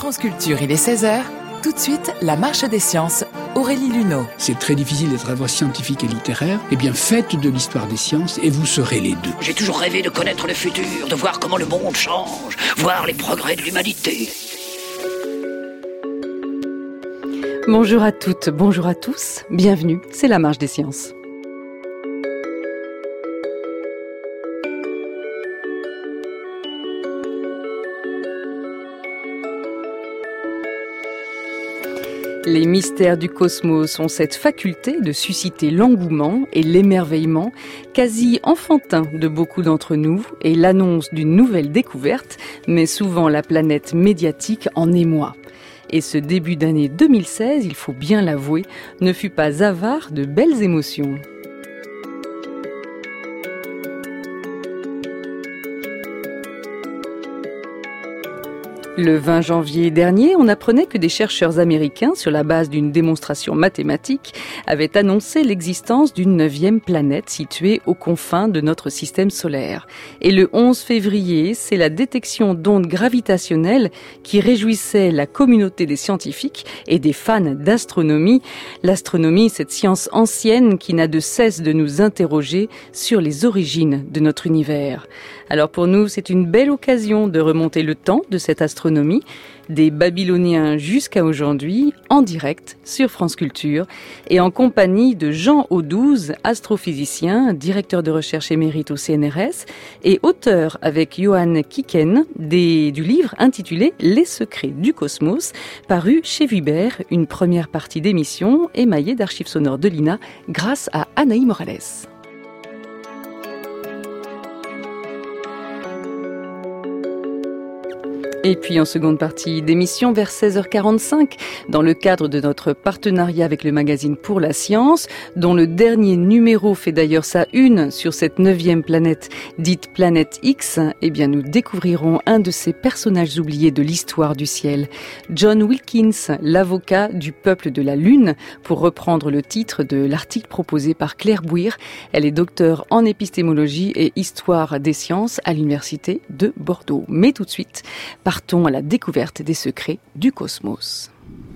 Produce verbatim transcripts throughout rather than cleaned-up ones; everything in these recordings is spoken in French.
France Culture, il est seize heures. Tout de suite, la marche des sciences. Aurélie Luneau. C'est très difficile d'être à la fois scientifique et littéraire. Eh bien, faites de l'histoire des sciences et vous serez les deux. J'ai toujours rêvé de connaître le futur, de voir comment le monde change, voir les progrès de l'humanité. Bonjour à toutes, bonjour à tous. Bienvenue, c'est la marche des sciences. Les mystères du cosmos ont cette faculté de susciter l'engouement et l'émerveillement quasi enfantin de beaucoup d'entre nous et l'annonce d'une nouvelle découverte, mais souvent la planète médiatique en émoi. Et ce début d'année deux mille seize, il faut bien l'avouer, ne fut pas avare de belles émotions. Le vingt janvier dernier, on apprenait que des chercheurs américains, sur la base d'une démonstration mathématique, avaient annoncé l'existence d'une neuvième planète située aux confins de notre système solaire. Et le onze février, c'est la détection d'ondes gravitationnelles qui réjouissait la communauté des scientifiques et des fans d'astronomie. L'astronomie, cette science ancienne qui n'a de cesse de nous interroger sur les origines de notre univers. Alors pour nous, c'est une belle occasion de remonter le temps de cette astronomie, des Babyloniens jusqu'à aujourd'hui, en direct sur France Culture et en compagnie de Jean Audouze, astrophysicien, directeur de recherche émérite au C N R S et auteur avec Johan Kieken des, du livre intitulé « Les secrets du cosmos » paru chez Vuibert, une première partie d'émission émaillée d'archives sonores de l'I N A grâce à Anaï Morales. Et puis en seconde partie d'émission, vers seize heures quarante-cinq, dans le cadre de notre partenariat avec le magazine Pour la Science, dont le dernier numéro fait d'ailleurs sa une sur cette neuvième planète, dite Planète X, eh bien nous découvrirons un de ces personnages oubliés de l'histoire du ciel, John Wilkins, l'avocat du peuple de la Lune, pour reprendre le titre de l'article proposé par Claire Bouir. Elle est docteure en épistémologie et histoire des sciences à l'université de Bordeaux. Mais tout de suite, partons à la découverte des secrets du cosmos.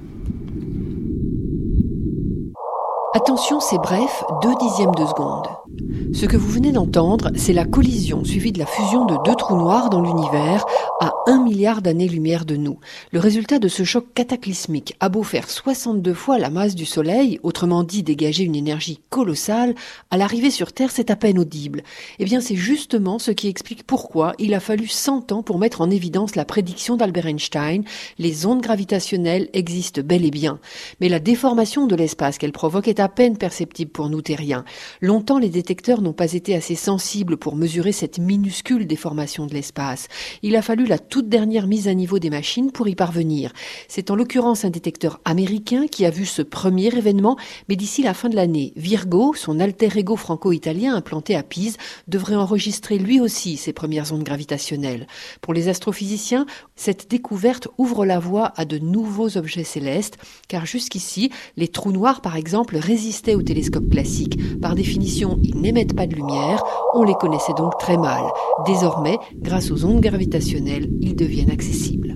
Attention, c'est bref, deux dixièmes de seconde. Ce que vous venez d'entendre, c'est la collision suivie de la fusion de deux trous noirs dans l'univers à un milliard d'années-lumière de nous. Le résultat de ce choc cataclysmique a beau faire soixante-deux fois la masse du Soleil, autrement dit dégager une énergie colossale, à l'arrivée sur Terre, c'est à peine audible. Eh bien, c'est justement ce qui explique pourquoi il a fallu cent ans pour mettre en évidence la prédiction d'Albert Einstein. Les ondes gravitationnelles existent bel et bien. Mais la déformation de l'espace qu'elles provoquent est à peine perceptible pour nous terriens. Longtemps, les détecteurs n'ont pas été assez sensibles pour mesurer cette minuscule déformation de l'espace. Il a fallu la toute dernière mise à niveau des machines pour y parvenir. C'est en l'occurrence un détecteur américain qui a vu ce premier événement, mais d'ici la fin de l'année, Virgo, son alter ego franco-italien implanté à Pise, devrait enregistrer lui aussi ses premières ondes gravitationnelles. Pour les astrophysiciens, cette découverte ouvre la voie à de nouveaux objets célestes, car jusqu'ici, les trous noirs par exemple résistaient au télescope classique. Par définition, ils n'émettent pas de lumière, on les connaissait donc très mal. Désormais, grâce aux ondes gravitationnelles, ils deviennent accessibles.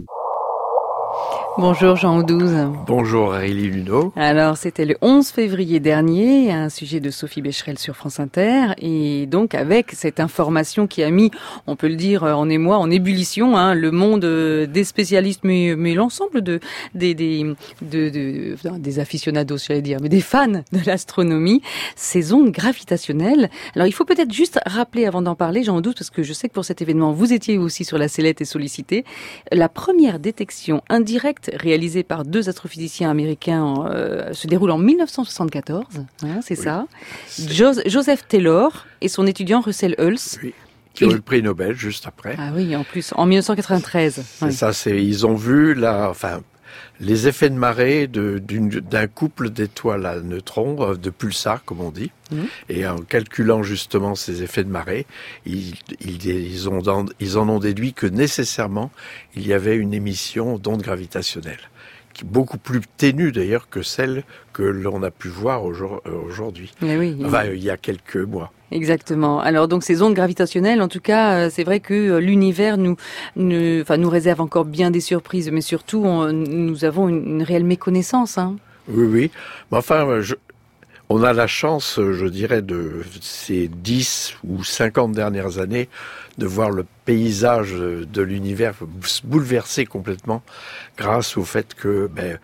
Bonjour Jean Audouze. Bonjour Aurélie Luneau. Alors c'était le onze février dernier, un sujet de Sophie Becherel sur France Inter, et donc avec cette information qui a mis, on peut le dire en émoi, en ébullition, hein, le monde des spécialistes, mais, mais l'ensemble de, des, des, de, de, de, des aficionados, j'allais dire, mais des fans de l'astronomie, ces ondes gravitationnelles. Alors il faut peut-être juste rappeler avant d'en parler, Jean Audouze, parce que je sais que pour cet événement, vous étiez aussi sur la sellette et sollicité, la première détection indirecte réalisé par deux astrophysiciens américains euh, se déroule en dix-neuf cent soixante-quatorze, hein, c'est oui, ça. C'est... Jo- Joseph Taylor et son étudiant Russell Hulse. Oui. Qui ont eu le prix Nobel juste après. Ah oui, en plus, en dix-neuf cent quatre-vingt-treize. C'est oui. ça, c'est, ils ont vu la, enfin, les effets de marée de, d'une, d'un couple d'étoiles à neutrons, de pulsars comme on dit. Mmh. Et en calculant justement ces effets de marée, ils, ils, ils, ont, ils en ont déduit que nécessairement il y avait une émission d'ondes gravitationnelles beaucoup plus ténue d'ailleurs que celle que l'on a pu voir aujourd'hui. Mais oui, enfin, il y a quelques mois. Exactement. Alors donc ces ondes gravitationnelles, en tout cas, c'est vrai que l'univers nous, nous, enfin, nous réserve encore bien des surprises, mais surtout on, nous avons une, une réelle méconnaissance. Hein. Oui, oui. Mais enfin, je, on a la chance, je dirais, de ces dix ou cinquante dernières années, de voir le paysage de l'univers bouleversé complètement grâce au fait que ben,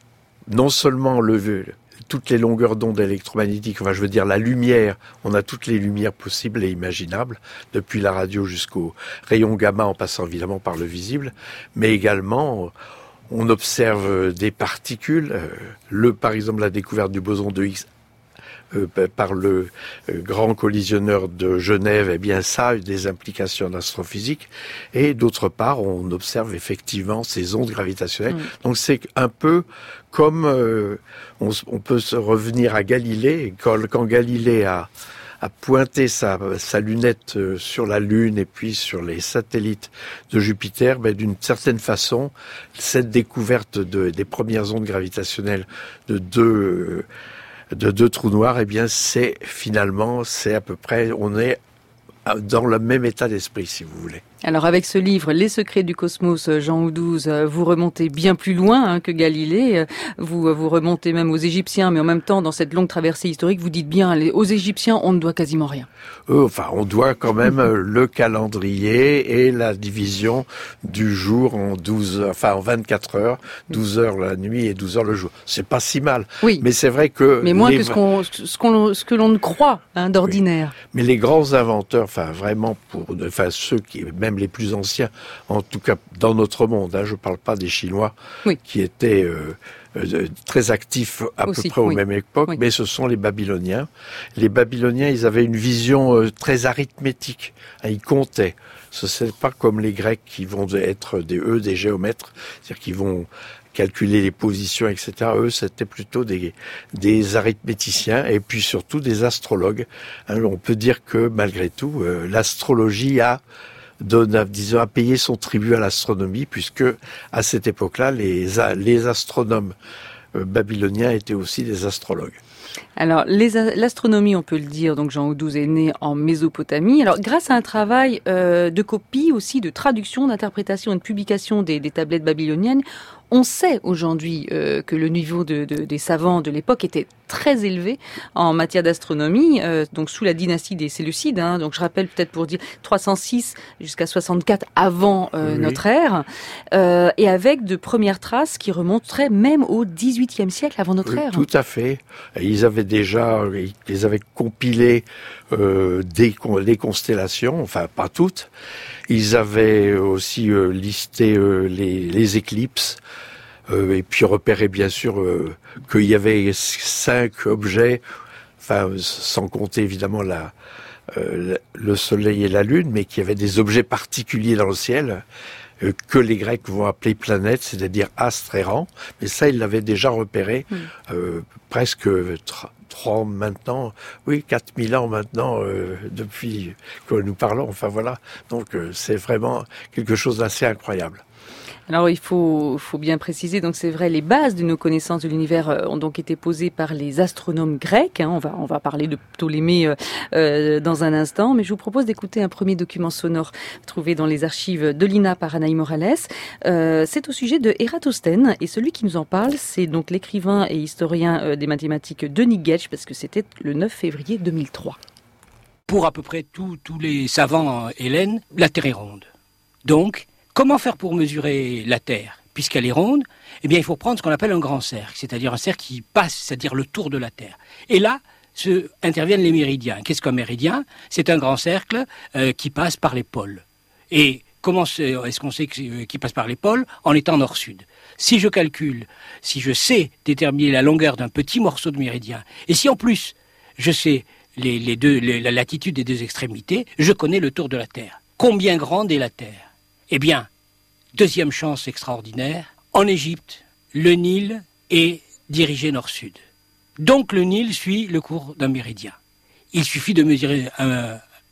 non seulement le, toutes les longueurs d'onde électromagnétiques, enfin je veux dire la lumière, on a toutes les lumières possibles et imaginables, depuis la radio jusqu'au rayon gamma en passant évidemment par le visible, mais également on observe des particules, le, par exemple la découverte du boson de Higgs Euh, par le euh, grand collisionneur de Genève, eh bien ça a eu des implications en astrophysique. Et d'autre part, on observe effectivement ces ondes gravitationnelles. Mmh. Donc c'est un peu comme euh, on, on peut se revenir à Galilée. Quand, quand Galilée a, a pointé sa, sa lunette sur la Lune et puis sur les satellites de Jupiter, ben, d'une certaine façon, cette découverte de, des premières ondes gravitationnelles de deux euh, de deux trous noirs, eh bien, c'est finalement, c'est à peu près, on est dans le même état d'esprit, si vous voulez. Alors avec ce livre, Les secrets du cosmos, Jean Audouze, vous remontez bien plus loin hein, que Galilée. Vous vous remontez même aux Égyptiens, mais en même temps, dans cette longue traversée historique, vous dites bien, aux Égyptiens, on ne doit quasiment rien. Euh, enfin, on doit quand même le calendrier et la division du jour en douze, enfin en vingt-quatre heures, douze heures la nuit et douze heures le jour. C'est pas si mal. Oui. Mais c'est vrai que mais moins les... que ce qu'on, ce qu'on, ce que l'on ne croit hein, d'ordinaire. Oui. Mais les grands inventeurs, enfin vraiment pour, enfin ceux qui même les plus anciens, en tout cas dans notre monde, hein, je ne parle pas des Chinois oui. qui étaient euh, euh, très actifs à Aussi, peu près aux oui. mêmes époques, oui. mais ce sont les Babyloniens. Les Babyloniens, ils avaient une vision euh, très arithmétique, hein, ils comptaient. Ce n'est pas comme les Grecs qui vont être des, eux des géomètres, c'est-à-dire qu'ils vont calculer les positions, et cetera. Eux, c'était plutôt des, des arithméticiens et puis surtout des astrologues. Hein, on peut dire que malgré tout, euh, l'astrologie a donne, disons, a payé son tribut à l'astronomie, puisque à cette époque-là, les, les astronomes euh, babyloniens étaient aussi des astrologues. Alors, les, l'astronomie, on peut le dire, donc Jean Audouze est né en Mésopotamie. Alors, grâce à un travail euh, de copie aussi, de traduction, d'interprétation et de publication des, des tablettes babyloniennes, on sait aujourd'hui euh, que le niveau de, de, des savants de l'époque était très élevé en matière d'astronomie, euh, donc sous la dynastie des Séleucides. Hein, donc je rappelle peut-être pour dire trois cent six jusqu'à soixante-quatre avant euh, oui. notre ère, euh, et avec de premières traces qui remonteraient même au dix-huitième siècle avant notre oui, ère. Tout à fait. Ils avaient déjà, ils avaient compilé euh, des, des constellations, enfin pas toutes. Ils avaient aussi euh, listé euh, les, les éclipses. Euh, et puis repérer bien sûr euh, qu'il y avait cinq objets, enfin sans compter évidemment la, euh, le soleil et la lune, mais qu'il y avait des objets particuliers dans le ciel euh, que les Grecs vont appeler planètes, c'est-à-dire astres errants. Mais ça, ils l'avaient déjà repéré mmh. euh, presque trois maintenant, oui, quatre mille ans maintenant euh, depuis que nous parlons. Enfin voilà, donc euh, c'est vraiment quelque chose d'assez incroyable. Alors il faut, faut bien préciser, donc c'est vrai, les bases de nos connaissances de l'univers ont donc été posées par les astronomes grecs. Hein, on va, on va parler de Ptolémée euh, euh, dans un instant, mais je vous propose d'écouter un premier document sonore trouvé dans les archives de l'I N A par Anaïs Morales. Euh, c'est au sujet de Ératosthène, et celui qui nous en parle, c'est donc l'écrivain et historien euh, des mathématiques Denis Getch, parce que c'était le neuf février deux mille trois. Pour à peu près tous les savants hellènes, la Terre est ronde. Donc, comment faire pour mesurer la Terre? Puisqu'elle est ronde, eh bien, il faut prendre ce qu'on appelle un grand cercle, c'est-à-dire un cercle qui passe, c'est-à-dire le tour de la Terre. Et là, se, interviennent les méridiens. Qu'est-ce qu'un méridien? C'est un grand cercle euh, qui passe par les pôles. Et comment est-ce qu'on sait qu'il passe par les pôles? En étant nord-sud. Si je calcule, si je sais déterminer la longueur d'un petit morceau de méridien, et si en plus je sais les, les deux, les, la latitude des deux extrémités, je connais le tour de la Terre. Combien grande est la Terre? Eh bien, deuxième chance extraordinaire, en Égypte, le Nil est dirigé nord-sud. Donc le Nil suit le cours d'un méridien. Il suffit de mesurer un,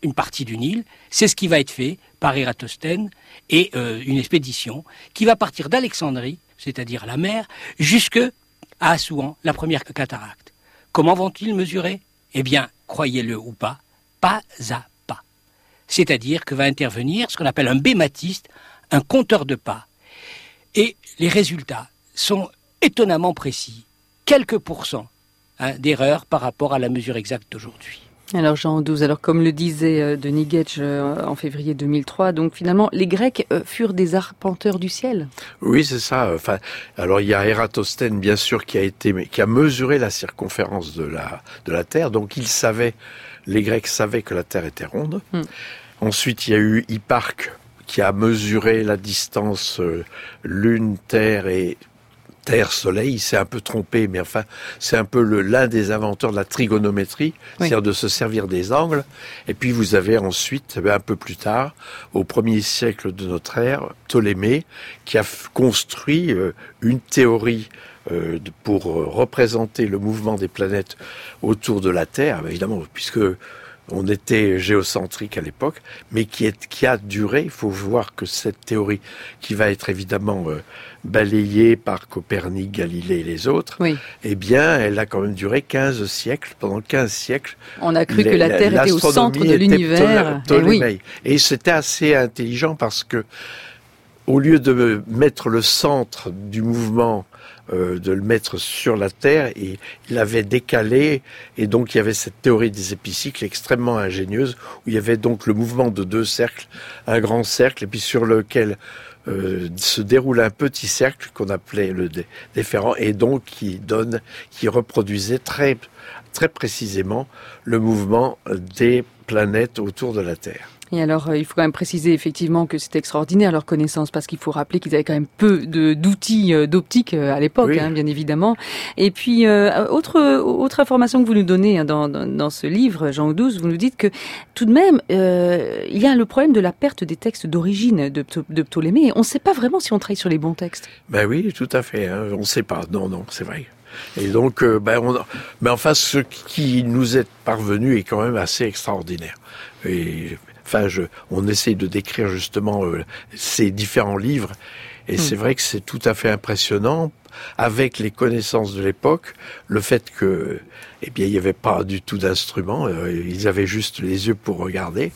une partie du Nil. C'est ce qui va être fait par Ératosthène et euh, une expédition qui va partir d'Alexandrie, c'est-à-dire la mer, jusque à Assouan, la première cataracte. Comment vont-ils mesurer ? Eh bien, croyez-le ou pas, pas à pas. C'est-à-dire que va intervenir ce qu'on appelle un bématiste, un compteur de pas. Et les résultats sont étonnamment précis. Quelques pourcents hein, d'erreur par rapport à la mesure exacte d'aujourd'hui. Alors Jean Audouze, alors comme le disait euh, Denis Getch euh, en février deux mille trois, donc finalement les Grecs euh, furent des arpenteurs du ciel. Oui, c'est ça. Enfin, alors il y a Ératosthène bien sûr qui a été, qui a mesuré la circonférence de la de la Terre, donc il savait, les Grecs savaient que la Terre était ronde. Hmm. Ensuite, il y a eu Hipparque qui a mesuré la distance euh, Lune-Terre et Terre-Soleil. Il s'est un peu trompé, mais enfin, c'est un peu le, l'un des inventeurs de la trigonométrie, oui. C'est-à-dire de se servir des angles. Et puis vous avez ensuite, un peu plus tard, au premier siècle de notre ère, Ptolémée, qui a f- construit euh, une théorie euh, pour représenter le mouvement des planètes autour de la Terre, évidemment, puisque on était géocentrique à l'époque, mais qui, est, qui a duré. Il faut voir que cette théorie, qui va être évidemment euh, balayée par Copernic, Galilée et les autres, oui. eh bien, elle a quand même duré quinze siècles. Pendant quinze siècles, on a cru les, que la Terre était au centre de l'univers. Ptolémée. Et, oui. et c'était assez intelligent parce que, au lieu de mettre le centre du mouvement, Euh, de le mettre sur la Terre, et il avait décalé, et donc il y avait cette théorie des épicycles extrêmement ingénieuse, où il y avait donc le mouvement de deux cercles, un grand cercle, et puis sur lequel euh, se déroule un petit cercle qu'on appelait le dé- déférent, et donc qui donne, qui reproduisait très, très précisément le mouvement des planètes autour de la Terre. Et alors, euh, il faut quand même préciser effectivement que c'était extraordinaire leur connaissance, parce qu'il faut rappeler qu'ils avaient quand même peu de, d'outils euh, d'optique euh, à l'époque, oui. hein, bien évidemment. Et puis, euh, autre autre information que vous nous donnez hein, dans, dans, dans ce livre, Jean Audouze, vous nous dites que tout de même, euh, il y a le problème de la perte des textes d'origine de, de Ptolémée. On ne sait pas vraiment si on travaille sur les bons textes. Ben oui, tout à fait. Hein, on ne sait pas. Non, non, c'est vrai. Et donc, euh, ben, on, ben enfin, ce qui nous est parvenu est quand même assez extraordinaire. Et Enfin, je, on essaye de décrire justement euh, ces différents livres, et mmh. c'est vrai que c'est tout à fait impressionnant, avec les connaissances de l'époque, le fait que, eh bien, il n'y avait pas du tout d'instruments, euh, ils avaient juste les yeux pour regarder,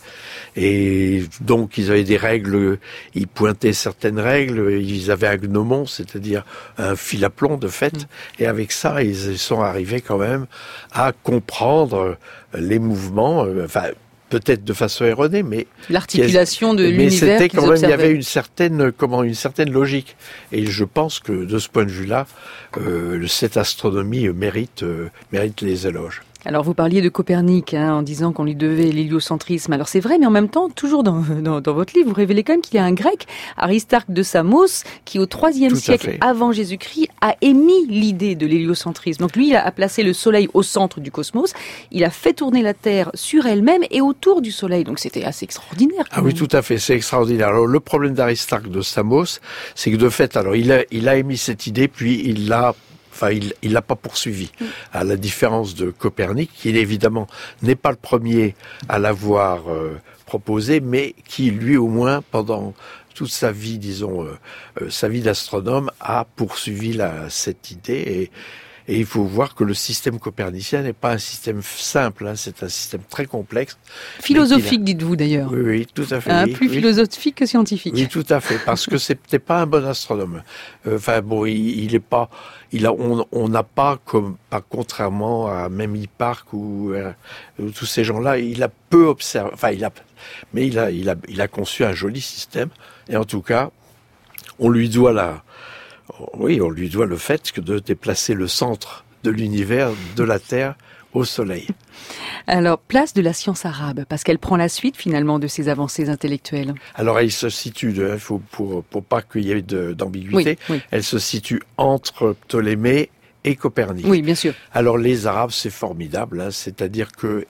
et donc ils avaient des règles, ils pointaient certaines règles, ils avaient un gnomon, c'est-à-dire un fil à plomb de fait, mmh. et avec ça, ils sont arrivés quand même à comprendre les mouvements, euh, enfin, peut-être de façon erronée, mais l'articulation de mais l'univers. Mais c'était quand même, observaient. Il y avait une certaine, comment, une certaine logique. Et je pense que de ce point de vue-là, euh, cette astronomie mérite, euh, mérite les éloges. Alors vous parliez de Copernic hein, en disant qu'on lui devait l'héliocentrisme. Alors c'est vrai, mais en même temps, toujours dans, dans, dans votre livre, vous révélez quand même qu'il y a un Grec, Aristarque de Samos, qui au troisième siècle avant Jésus-Christ a émis l'idée de l'héliocentrisme. Donc lui, il a placé le Soleil au centre du cosmos, il a fait tourner la Terre sur elle-même et autour du Soleil. Donc c'était assez extraordinaire. Ah oui, tout à fait, c'est extraordinaire. Alors le problème d'Aristarque de Samos, c'est que de fait, alors il a, il a émis cette idée, puis il l'a Enfin, il il l'a pas poursuivi, à la différence de Copernic, qui évidemment n'est pas le premier à l'avoir euh, proposé, mais qui lui au moins pendant toute sa vie, disons, euh, euh, sa vie d'astronome, a poursuivi la, cette idée. Et, et il faut voir que le système copernicien n'est pas un système simple, hein, c'est un système très complexe. Philosophique, a... dites-vous d'ailleurs. Oui, oui, tout à fait. Hein, oui, plus oui. philosophique que scientifique. Oui, tout à fait, parce que c'était pas un bon astronome. Enfin euh, bon, il, il est pas, il a, on, on n'a pas comme, pas contrairement à même Hipparque ou, euh, ou tous ces gens-là, il a peu observé. Enfin, il a, mais il a, il a, il a conçu un joli système. Et en tout cas, on lui doit la. Oui, on lui doit le fait que de déplacer le centre de l'univers, de la Terre, au Soleil. Alors, place de la science arabe, parce qu'elle prend la suite finalement de ces avancées intellectuelles. Alors, elle se situe, il faut pour pour pas qu'il y ait de, d'ambiguïté, oui, oui. Elle se situe entre Ptolémée et Copernic. Oui, bien sûr. Alors, les Arabes, c'est formidable, hein, c'est-à-dire que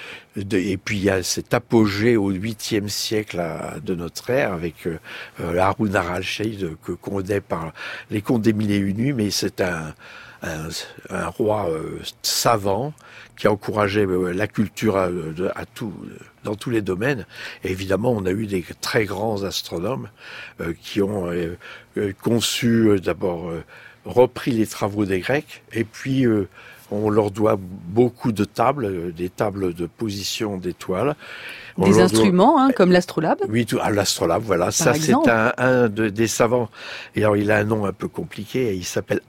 et puis il y a cet apogée au huitième siècle de notre ère avec euh, Haroun al-Rashid que condamné par les contes des mille et une nuits, mais c'est un un, un roi euh, savant qui encourageait euh, la culture à, à tout, dans tous les domaines. Et évidemment, on a eu des très grands astronomes euh, qui ont euh, euh, conçu euh, d'abord euh, repris les travaux des Grecs, et puis euh, on leur doit beaucoup de tables, euh, des tables de position d'étoiles. On des instruments, doit... hein, comme l'astrolabe. Oui, tout, ah, l'astrolabe, voilà. Par ça, exemple. c'est un, un de, des savants. Et alors, il a un nom un peu compliqué. Il s'appelle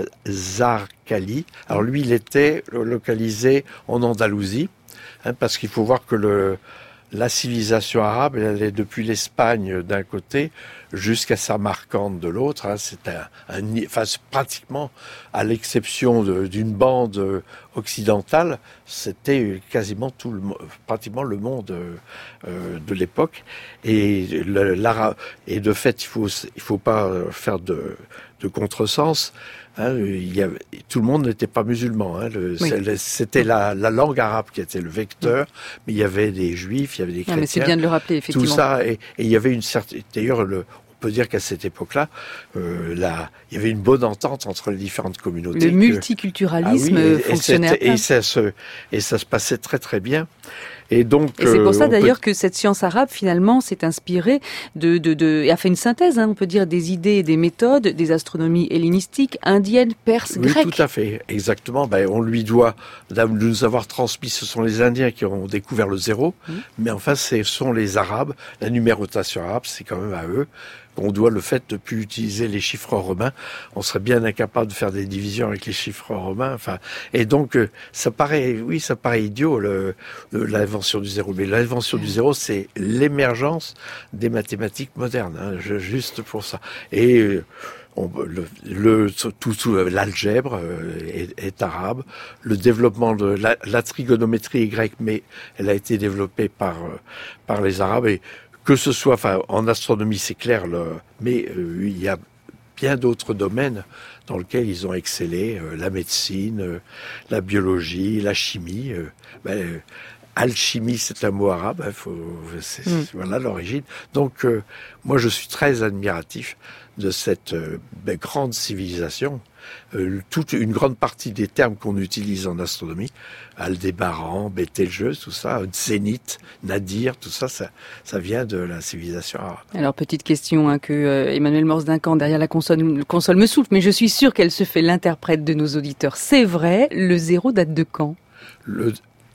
Al-Zarqali. Alors, lui, il était localisé en Andalousie, hein, parce qu'il faut voir que le la civilisation arabe, elle est depuis l'Espagne d'un côté jusqu'à Samarcande de l'autre. Hein, c'est un, un, enfin, c'est pratiquement, à l'exception de, d'une bande occidentale, c'était quasiment tout le, pratiquement le monde euh, de l'époque. Et le, l'arabe, et de fait, il faut, il faut pas faire de, de contresens. Hein, il y avait, tout le monde n'était pas musulman. Hein, le, oui. C'était la, la langue arabe qui était le vecteur, mais il y avait des juifs, il y avait des chrétiens. Ah, mais c'est bien de le rappeler, effectivement. Tout ça, et, et il y avait une certaine. D'ailleurs, le, on peut dire qu'à cette époque-là, euh, là, il y avait une bonne entente entre les différentes communautés. Le que, multiculturalisme ah oui, et, fonctionnait. Et, et, ça se, et ça se passait très très bien. Et donc, et c'est pour ça euh, d'ailleurs peut... que cette science arabe finalement s'est inspirée de, de, de, et a fait une synthèse, hein, on peut dire, des idées et des méthodes des astronomies hellénistiques, indiennes, perses, oui, grecques. Oui, tout à fait, exactement. Ben, on lui doit de nous avoir transmis. Ce sont les Indiens qui ont découvert le zéro, mmh. mais enfin, ce sont les Arabes. La numérotation arabe, c'est quand même à eux qu'on doit le fait de ne plus utiliser les chiffres romains. On serait bien incapable de faire des divisions avec les chiffres romains. Enfin, et donc, ça paraît, oui, ça paraît idiot, le, le, l'invention du zéro. Mais l'invention du zéro, c'est l'émergence des mathématiques modernes, hein, juste pour ça. Et on, le, le, tout, tout, l'algèbre est, est arabe. Le développement de la, la trigonométrie est grecque, mais elle a été développée par, par les Arabes. Et que ce soit, enfin, en astronomie, c'est clair, le, mais euh, il y a bien d'autres domaines dans lesquels ils ont excellé, euh, la médecine, euh, la biologie, la chimie. Euh, ben, euh, alchimie, c'est un mot arabe, hein, faut, c'est, mm. voilà l'origine. Donc, euh, moi, je suis très admiratif de cette euh, ben, grande civilisation. Euh, toute une grande partie des termes qu'on utilise en astronomie, Aldébaran, Bételgeuse, tout ça, Zénith, Nadir, tout ça, ça, ça vient de la civilisation arabe. Alors, petite question hein, que euh, Emmanuel Morse-Duncan, derrière la console, console me souffle, mais je suis sûre qu'elle se fait l'interprète de nos auditeurs. C'est vrai, le zéro date de quand ? Le...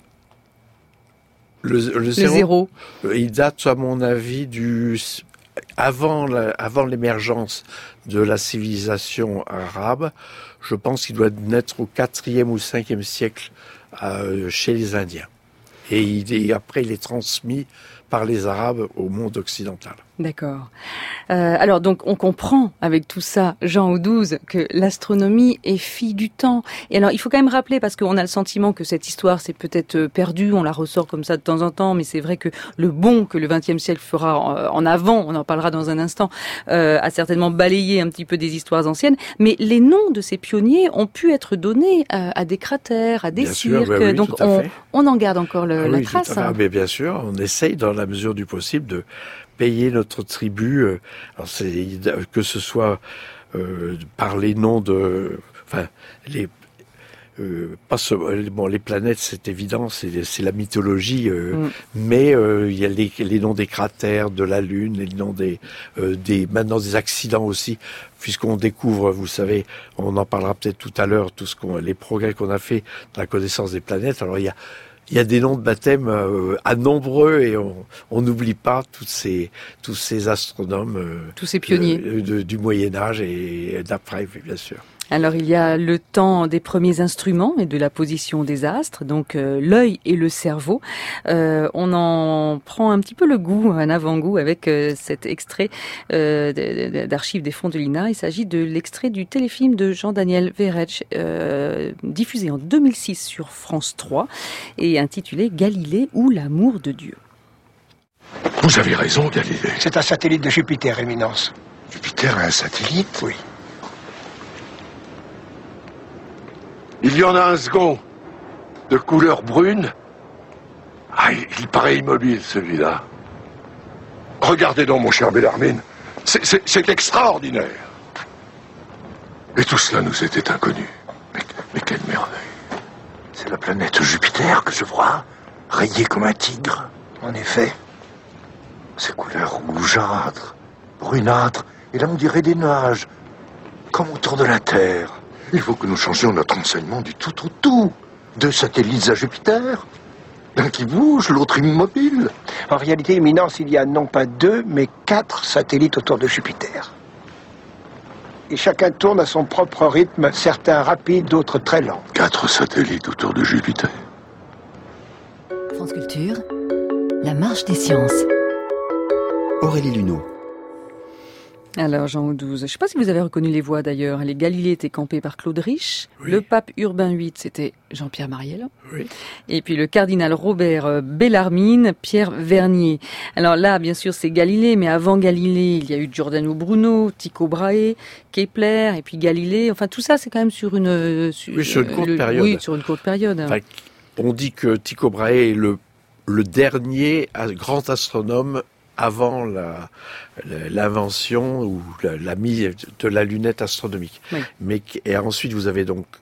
Le, le, le zéro, zéro, il date, à mon avis, du avant, la, avant l'émergence de la civilisation arabe. Je pense qu'il doit naître au quatrième ou cinquième siècle euh, chez les Indiens. Et, il, et après, il est transmis par les Arabes au monde occidental. D'accord. Euh, alors donc on comprend avec tout ça, Jean Audouze, que l'astronomie est fille du temps. Et alors il faut quand même rappeler, parce qu'on a le sentiment que cette histoire s'est peut-être perdue, on la ressort comme ça de temps en temps, mais c'est vrai que le bond que le vingtième siècle fera en avant, on en parlera dans un instant, euh, a certainement balayé un petit peu des histoires anciennes. Mais les noms de ces pionniers ont pu être donnés à, à des cratères, à des bien cirques. Sûr, bah oui, donc on, on en garde encore le, ah, la oui, trace. Hein. Mais bien sûr, on essaye dans la mesure du possible de payer notre tribut, euh, alors c'est, que ce soit euh, par les noms de, enfin les, euh, pas ce, bon les planètes c'est évident, c'est, c'est la mythologie, euh, mm. mais euh, il y a les, les noms des cratères, de la Lune, les noms des, euh, des maintenant des accidents aussi, puisqu'on découvre, vous savez, on en parlera peut-être tout à l'heure, tout ce qu'on, les progrès qu'on a fait dans la connaissance des planètes. Alors il y a Il y a des noms de baptême euh, à nombreux et on n'oublie pas tous ces, tous ces astronomes. Euh, tous ces pionniers. De, de, du Moyen-Âge et d'après, bien sûr. Alors il y a le temps des premiers instruments et de la position des astres, donc euh, l'œil et le cerveau. Euh, on en prend un petit peu le goût, un avant-goût avec euh, cet extrait euh, d'archives des fonds de l'I N A. Il s'agit de l'extrait du téléfilm de Jean-Daniel Verretch, euh, diffusé en deux mille six sur France trois et intitulé Galilée ou l'amour de Dieu. Vous avez raison, Galilée. C'est un satellite de Jupiter, Éminence. Jupiter a un satellite ? Oui. Il y en a un second, de couleur brune. Ah, il, il paraît immobile, celui-là. Regardez donc, mon cher Bellarmine. C'est, c'est, c'est extraordinaire. Et tout cela nous était inconnu. Mais Mais quelle merveille. C'est la planète Jupiter que je vois, rayée comme un tigre. En effet. Ces couleurs rougeâtres, brunâtres, et là on dirait des nuages, comme autour de la Terre. Il faut que nous changions notre enseignement du tout au tout. Deux satellites à Jupiter, l'un qui bouge, l'autre immobile. En réalité, Éminence, il y a non pas deux, mais quatre satellites autour de Jupiter. Et chacun tourne à son propre rythme, certains rapides, d'autres très lents. Quatre satellites autour de Jupiter. France Culture, la marche des sciences. Aurélie Luneau. Alors, Jean Audouze, je ne sais pas si vous avez reconnu les voix d'ailleurs. Les Galilée étaient campés par Claude Rich. Oui. Le pape Urbain huit, c'était Jean-Pierre Marielle. Oui. Et puis le cardinal Robert Bellarmine, Pierre Vernier. Alors là, bien sûr, c'est Galilée, mais avant Galilée, il y a eu Giordano Bruno, Tycho Brahe, Kepler, et puis Galilée. Enfin, tout ça, c'est quand même sur une... Sur, oui, sur une courte le, période. Oui, sur une courte période. Enfin, on dit que Tycho Brahe est le, le dernier grand astronome avant la, l'invention ou la, la mise de la lunette astronomique. Oui. Mais, et ensuite, vous avez donc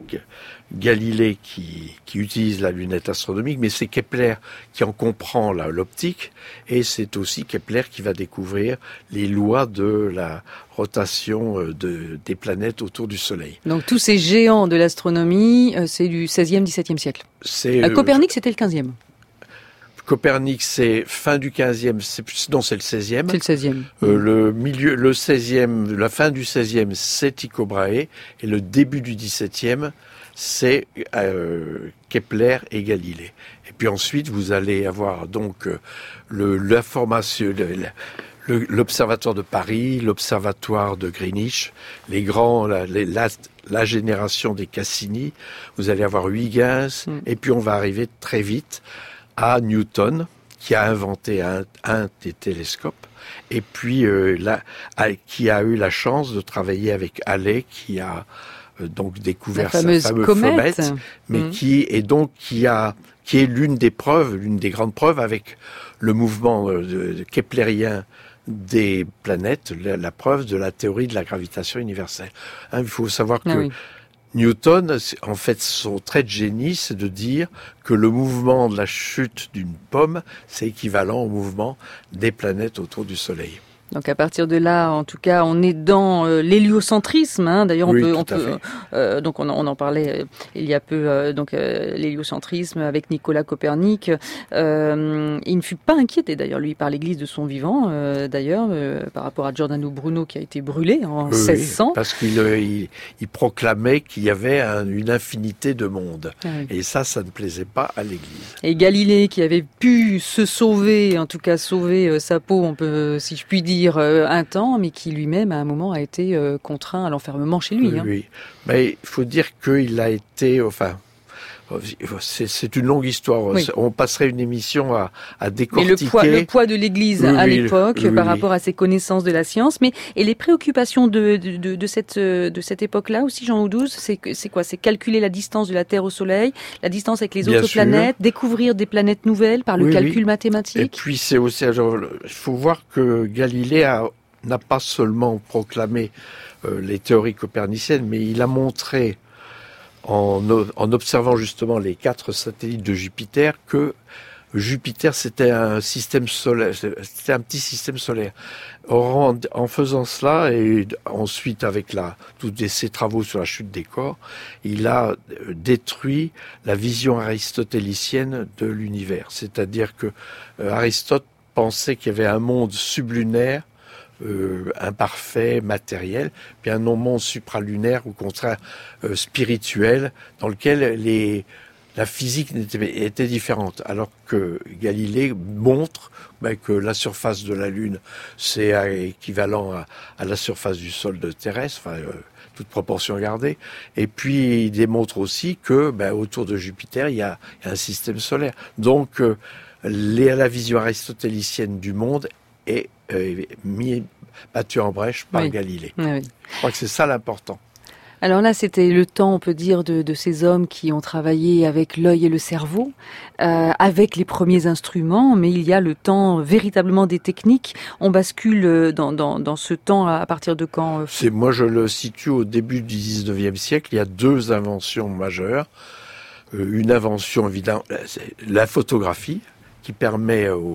Galilée qui, qui utilise la lunette astronomique, mais c'est Kepler qui en comprend la, l'optique, et c'est aussi Kepler qui va découvrir les lois de la rotation de, des planètes autour du Soleil. Donc tous ces géants de l'astronomie, c'est du seizième, dix-septième siècle. C'est, euh, Copernic, c'était le quinzième. Copernic, c'est fin du quinzième, c'est, non, c'est le seizième. C'est le seizième. Euh, le milieu, le seizième, la fin du seizième, c'est Tycho Brahe, et le début du dix-septième, c'est euh, Kepler et Galilée. Et puis ensuite, vous allez avoir donc euh, le, l'information, le, le, l'observatoire de Paris, l'observatoire de Greenwich, les grands, la, les, la, la génération des Cassini. Vous allez avoir Huygens, mm. et puis on va arriver très vite à Newton, qui a inventé un, un des télescopes, et puis euh, là, qui a eu la chance de travailler avec Halley, qui a euh, donc découvert sa fameuse comète, comète mais mmh. qui est donc qui a qui est l'une des preuves, l'une des grandes preuves avec le mouvement euh, de, de keplérien des planètes, la, la preuve de la théorie de la gravitation universelle. Hein, il faut savoir que ah oui. Newton, en fait, son trait de génie, c'est de dire que le mouvement de la chute d'une pomme, c'est équivalent au mouvement des planètes autour du Soleil. Donc à partir de là, en tout cas, on est dans euh, l'héliocentrisme. Hein. D'ailleurs, on oui, peut, tout on à peut, fait. Euh, donc on, on en parlait euh, il y a peu. Euh, donc euh, l'héliocentrisme avec Nicolas Copernic. Euh, il ne fut pas inquiété d'ailleurs lui par l'Église de son vivant. Euh, d'ailleurs, euh, par rapport à Giordano Bruno qui a été brûlé en oui, seize cents. Parce qu'il il, il proclamait qu'il y avait un, une infinité de mondes. Ah oui. Et ça, ça ne plaisait pas à l'Église. Et Galilée qui avait pu se sauver, en tout cas sauver euh, sa peau, on peut, si je puis dire. Un temps, mais qui lui-même, à un moment, a été euh, contraint à l'enfermement chez lui. Oui, hein. oui. Mais il faut dire qu'il a été, enfin, c'est, c'est une longue histoire. Oui. On passerait une émission à, à décortiquer. Mais le poids, le poids de l'Église oui, à oui, l'époque, oui, par oui. rapport à ses connaissances de la science, mais et les préoccupations de de, de, de cette de cette époque-là aussi, Jean Audouze, c'est c'est quoi? C'est calculer la distance de la Terre au Soleil, la distance avec les Bien autres sûr. planètes, découvrir des planètes nouvelles par le oui, calcul oui. mathématique. Et puis c'est aussi, il faut voir que Galilée a n'a pas seulement proclamé euh, les théories coperniciennes, mais il a montré, en, en observant justement les quatre satellites de Jupiter, que Jupiter c'était un système solaire, c'était un petit système solaire. Or, en, en faisant cela, et ensuite avec la, tous ses travaux sur la chute des corps, il a détruit la vision aristotélicienne de l'univers. C'est-à-dire que euh, Aristote pensait qu'il y avait un monde sublunaire, Euh, imparfait, matériel, puis un non-monde supralunaire, au contraire euh, spirituel, dans lequel les, la physique était, était différente. Alors que Galilée montre ben, que la surface de la Lune, c'est équivalent à, à la surface du sol terrestre, enfin, euh, toute proportion gardée. Et puis il démontre aussi que ben, autour de Jupiter, il y a, il y a un système solaire. Donc euh, les, la vision aristotélicienne du monde est euh, mis, battu en brèche par oui. Galilée. Oui. Je crois que c'est ça l'important. Alors là, c'était le temps, on peut dire, de, de ces hommes qui ont travaillé avec l'œil et le cerveau, euh, avec les premiers instruments, mais il y a le temps véritablement des techniques. On bascule dans, dans, dans ce temps à partir de quand? C'est, moi, je le situe au début du dix-neuvième siècle. Il y a deux inventions majeures. Euh, une invention, évidemment, c'est la photographie, qui permet aux,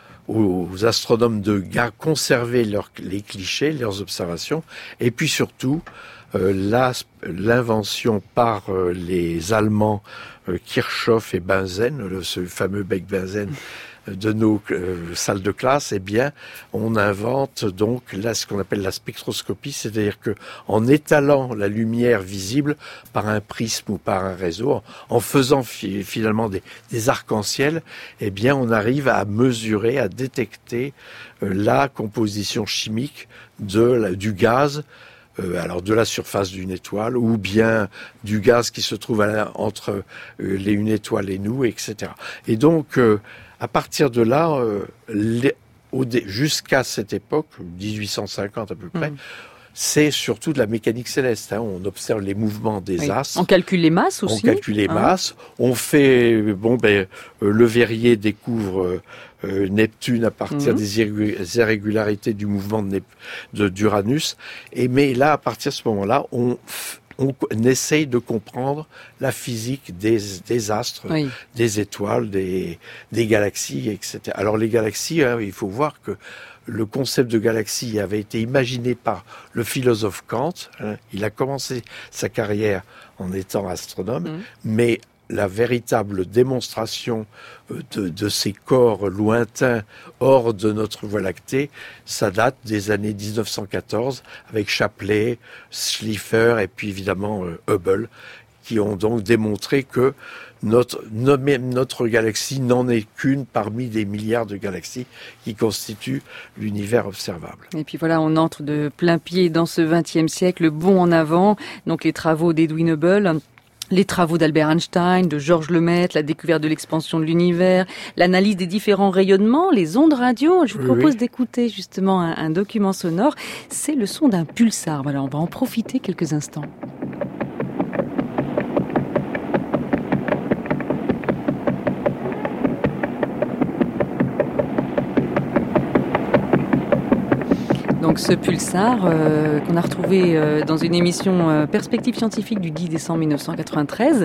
aux astronomes de gar- conserver leurs, les clichés, leurs observations, et puis surtout, Euh, la, l'invention par euh, les Allemands euh, Kirchhoff et Bunsen, le, ce fameux Beck-Bunsen de nos euh, salles de classe, eh bien, on invente donc là ce qu'on appelle la spectroscopie, c'est-à-dire que en étalant la lumière visible par un prisme ou par un réseau, en, en faisant fi- finalement des, des arcs-en-ciel, eh bien, on arrive à mesurer, à détecter euh, la composition chimique de la, du gaz. Euh, alors de la surface d'une étoile ou bien du gaz qui se trouve à, entre euh, les, une étoile et nous, et cetera. Et donc, euh, à partir de là, euh, les, au, jusqu'à cette époque, dix-huit cent cinquante à peu près, mmh. c'est surtout de la mécanique céleste. Hein. On observe les mouvements des oui. astres. On calcule les masses aussi. On calcule les hein. masses. On fait, bon, ben, euh, Le Verrier découvre euh, euh, Neptune à partir mmh. des irrég- irrégularités du mouvement de Nep- de, d'Uranus. Et mais là, à partir de ce moment-là, on, on, on essaye de comprendre la physique des, des astres, oui. des étoiles, des, des galaxies, et cetera. Alors les galaxies, hein, il faut voir que le concept de galaxie avait été imaginé par le philosophe Kant. Hein. Il a commencé sa carrière en étant astronome, mmh. mais la véritable démonstration de, de ces corps lointains hors de notre Voie lactée, ça date des années dix-neuf cent quatorze avec Shapley, Slipher et puis évidemment euh, Hubble, qui ont donc démontré que notre, notre galaxie n'en est qu'une parmi des milliards de galaxies qui constituent l'univers observable. Et puis voilà, on entre de plein pied dans ce vingtième siècle, bond en avant, donc les travaux d'Edwin Hubble, les travaux d'Albert Einstein, de Georges Lemaître, la découverte de l'expansion de l'univers, l'analyse des différents rayonnements, les ondes radio. Je vous propose oui. d'écouter justement un, un document sonore. C'est le son d'un pulsar. Voilà, on va en profiter quelques instants. Donc ce pulsar euh, qu'on a retrouvé euh, dans une émission euh, Perspective scientifique du dix décembre mille neuf cent quatre-vingt-treize,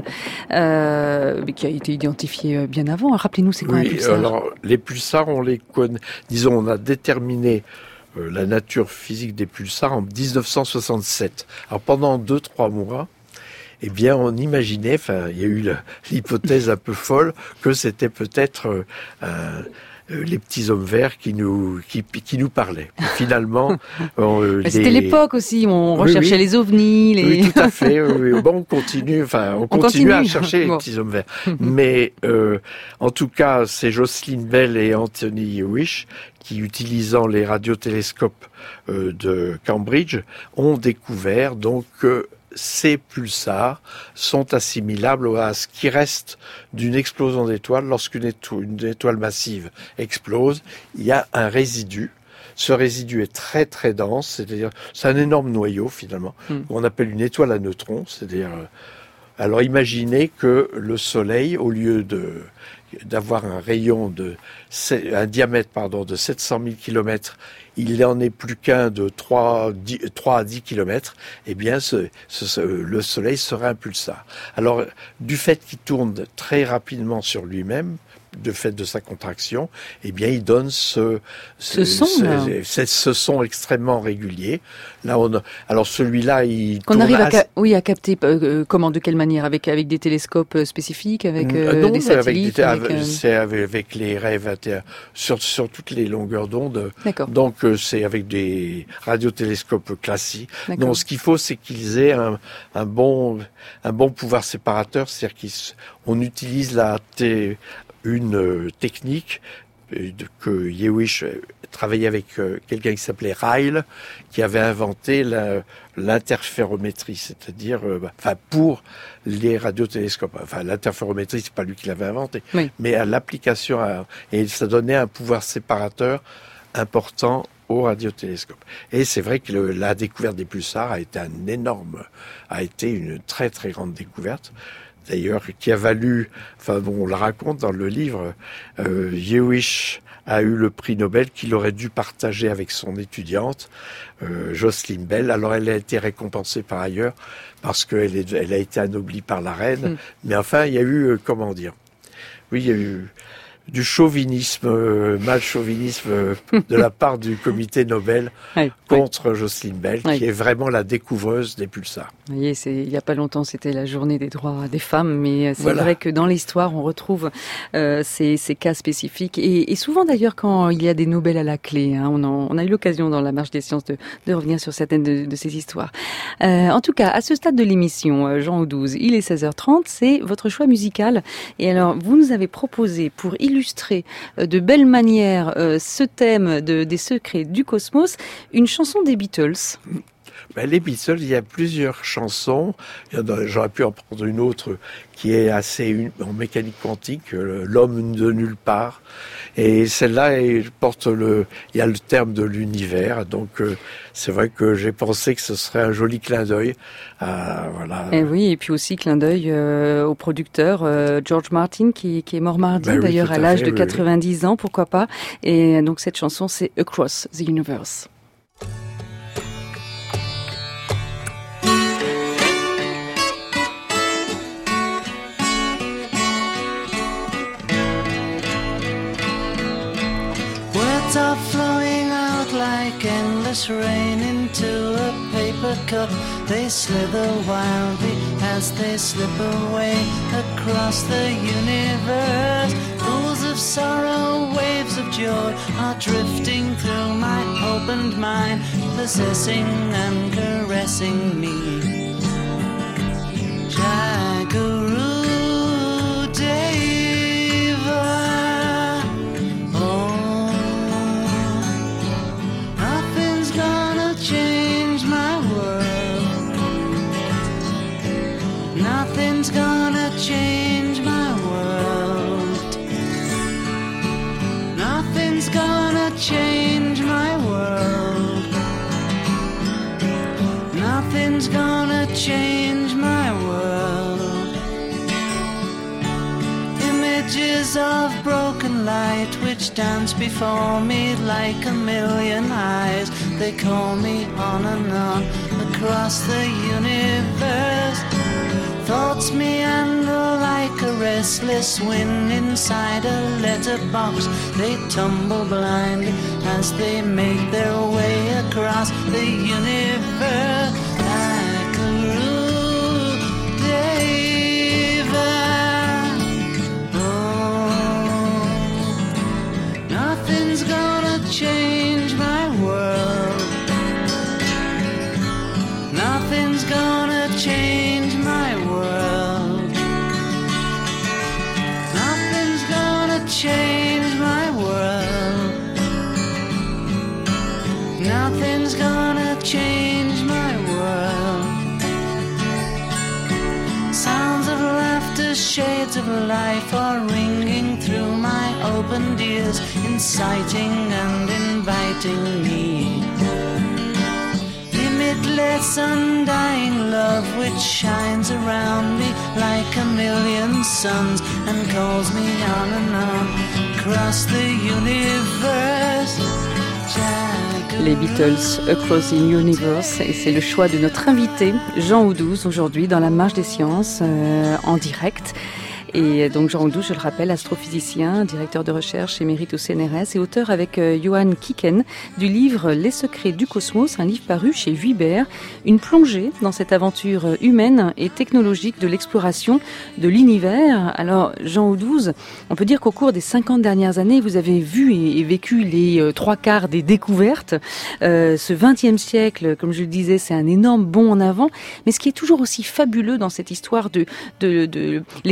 euh, mais qui a été identifié euh, bien avant. Rappelez-nous, c'est quoi oui, un pulsar ? Alors les pulsars, on les connaît. Disons, on a déterminé euh, la nature physique des pulsars en dix-neuf cent soixante-sept. Alors pendant deux, trois mois, eh bien, on imaginait, enfin, il y a eu l'hypothèse un peu folle que c'était peut-être euh, un Euh, les petits hommes verts qui nous qui, qui nous parlaient. Et finalement, euh, les... c'était l'époque aussi. On recherchait oui, oui. les ovnis. Les... Oui, tout à fait. Oui, oui. Bon, on continue. Enfin, on, on continue, continue à chercher bon. les petits hommes verts. Mais euh, en tout cas, c'est Jocelyn Bell et Anthony Hewish qui, utilisant les radiotélescopes euh, de Cambridge, ont découvert donc que ces pulsars sont assimilables à ce qui reste d'une explosion d'étoiles. Lorsqu'une étoile, une étoile massive explose, il y a un résidu. Ce résidu est très très dense, c'est-à-dire c'est un énorme noyau finalement, mm. qu'on appelle une étoile à neutrons. C'est-à-dire, alors imaginez que le Soleil, au lieu de d'avoir un rayon de un diamètre pardon de sept cent mille kilomètres, il n'en est plus qu'un de trois à dix kilomètres, eh bien ce, ce, le Soleil serait un pulsar. Alors du fait qu'il tourne très rapidement sur lui-même, de fait de sa contraction, eh bien il donne ce ce, ce son, ce, ce, ce son extrêmement régulier. Là on a, alors celui-là il qu'on arrive à, ca- oui, à capter euh, comment, de quelle manière, avec avec des télescopes spécifiques, avec euh, non, des satellites, avec des, avec, euh... c'est avec, avec les raies vingt et un sur sur toutes les longueurs d'onde. D'accord. Donc euh, c'est avec des radiotélescopes classiques. Donc ce qu'il faut, c'est qu'ils aient un un bon un bon pouvoir séparateur, c'est-à-dire qu'on utilise la t- une euh, technique euh, de, que Hewish euh, travaillait avec euh, quelqu'un qui s'appelait Ryle, qui avait inventé la, l'interférométrie, c'est-à-dire, euh, bah, enfin pour les radiotélescopes. Enfin, l'interférométrie, c'est pas lui qui l'avait inventé, oui. mais à l'application à, et ça donnait un pouvoir séparateur important au radiotélescope. Et c'est vrai que le, la découverte des pulsars a été un énorme, a été une très très grande découverte. D'ailleurs, qui a valu, enfin bon, on la raconte dans le livre, euh, Hewish a eu le prix Nobel qu'il aurait dû partager avec son étudiante, euh, Jocelyn Bell. Alors elle a été récompensée par ailleurs parce qu'elle est, elle a été anoblie par la reine. Mm. Mais enfin, il y a eu, euh, comment dire, oui, il y a eu du chauvinisme, euh, mal chauvinisme euh, de la part du comité Nobel oui, contre oui. Jocelyn Bell, oui. qui est vraiment la découvreuse des pulsars. Vous voyez, c'est, il n'y a pas longtemps, c'était la journée des droits des femmes, mais c'est voilà. vrai que dans l'histoire, on retrouve euh, ces, ces cas spécifiques. Et, et souvent d'ailleurs, quand il y a des Nobel à la clé, hein, on, en, on a eu l'occasion dans la Marche des Sciences de, de revenir sur certaines de, de ces histoires. Euh, en tout cas, à ce stade de l'émission, Jean Audouze, il est seize heures trente, c'est votre choix musical. Et alors, vous nous avez proposé pour illustrer illustrer de belle manière euh, ce thème de, des secrets du cosmos, une chanson des Beatles. Ben, les Beatles, il y a plusieurs chansons. J'aurais pu en prendre une autre qui est assez une, en mécanique quantique, l'homme de nulle part. Et celle-là, elle porte le, il y a le terme de l'univers. Donc, euh, c'est vrai que j'ai pensé que ce serait un joli clin d'œil. À, voilà. Et oui, et puis aussi clin d'œil euh, au producteur euh, George Martin qui, qui est mort mardi, ben d'ailleurs oui, à, à l'âge fait, de oui, quatre-vingt-dix oui. ans, pourquoi pas. Et donc cette chanson, c'est Across the Universe. Are flowing out like endless rain into a paper cup. They slither wildly as they slip away across the universe. Pools of sorrow, waves of joy are drifting through my opened mind, possessing and caressing me. Jaguru Nothing's gonna change my world. Nothing's gonna change my world. Nothing's gonna change my world. Images of broken light which dance before me like a million eyes. They call me on and on across the universe. Thoughts meander like a restless wind inside a letterbox. They tumble blindly as they make their way across the universe. Like a rude deva. Oh, nothing's gonna change my world. Nothing's gonna change my world. Nothing's gonna change my world. Nothing's gonna change my world. Sounds of laughter, shades of life are ringing through my opened ears, inciting and inviting me. Limitless, undying love which shines around me like a million suns and calls me on and on across the universe. Les Beatles, Across the Universe, et c'est le choix de notre invité Jean Audouze aujourd'hui dans la Marche des Sciences euh, en direct. Et donc Jean Audouze, je le rappelle, astrophysicien, directeur de recherche émérite au C N R S et auteur avec euh, Johan Kieken du livre Les secrets du cosmos, un livre paru chez Vuibert, une plongée dans cette aventure humaine et technologique de l'exploration de l'univers. Alors Jean Audouze, on peut dire qu'au cours des cinquante dernières années, vous avez vu et, et vécu les euh, trois quarts des découvertes. Euh, ce vingtième siècle, comme je le disais, c'est un énorme bond en avant. Mais ce qui est toujours aussi fabuleux dans cette histoire de, de, de l'exploration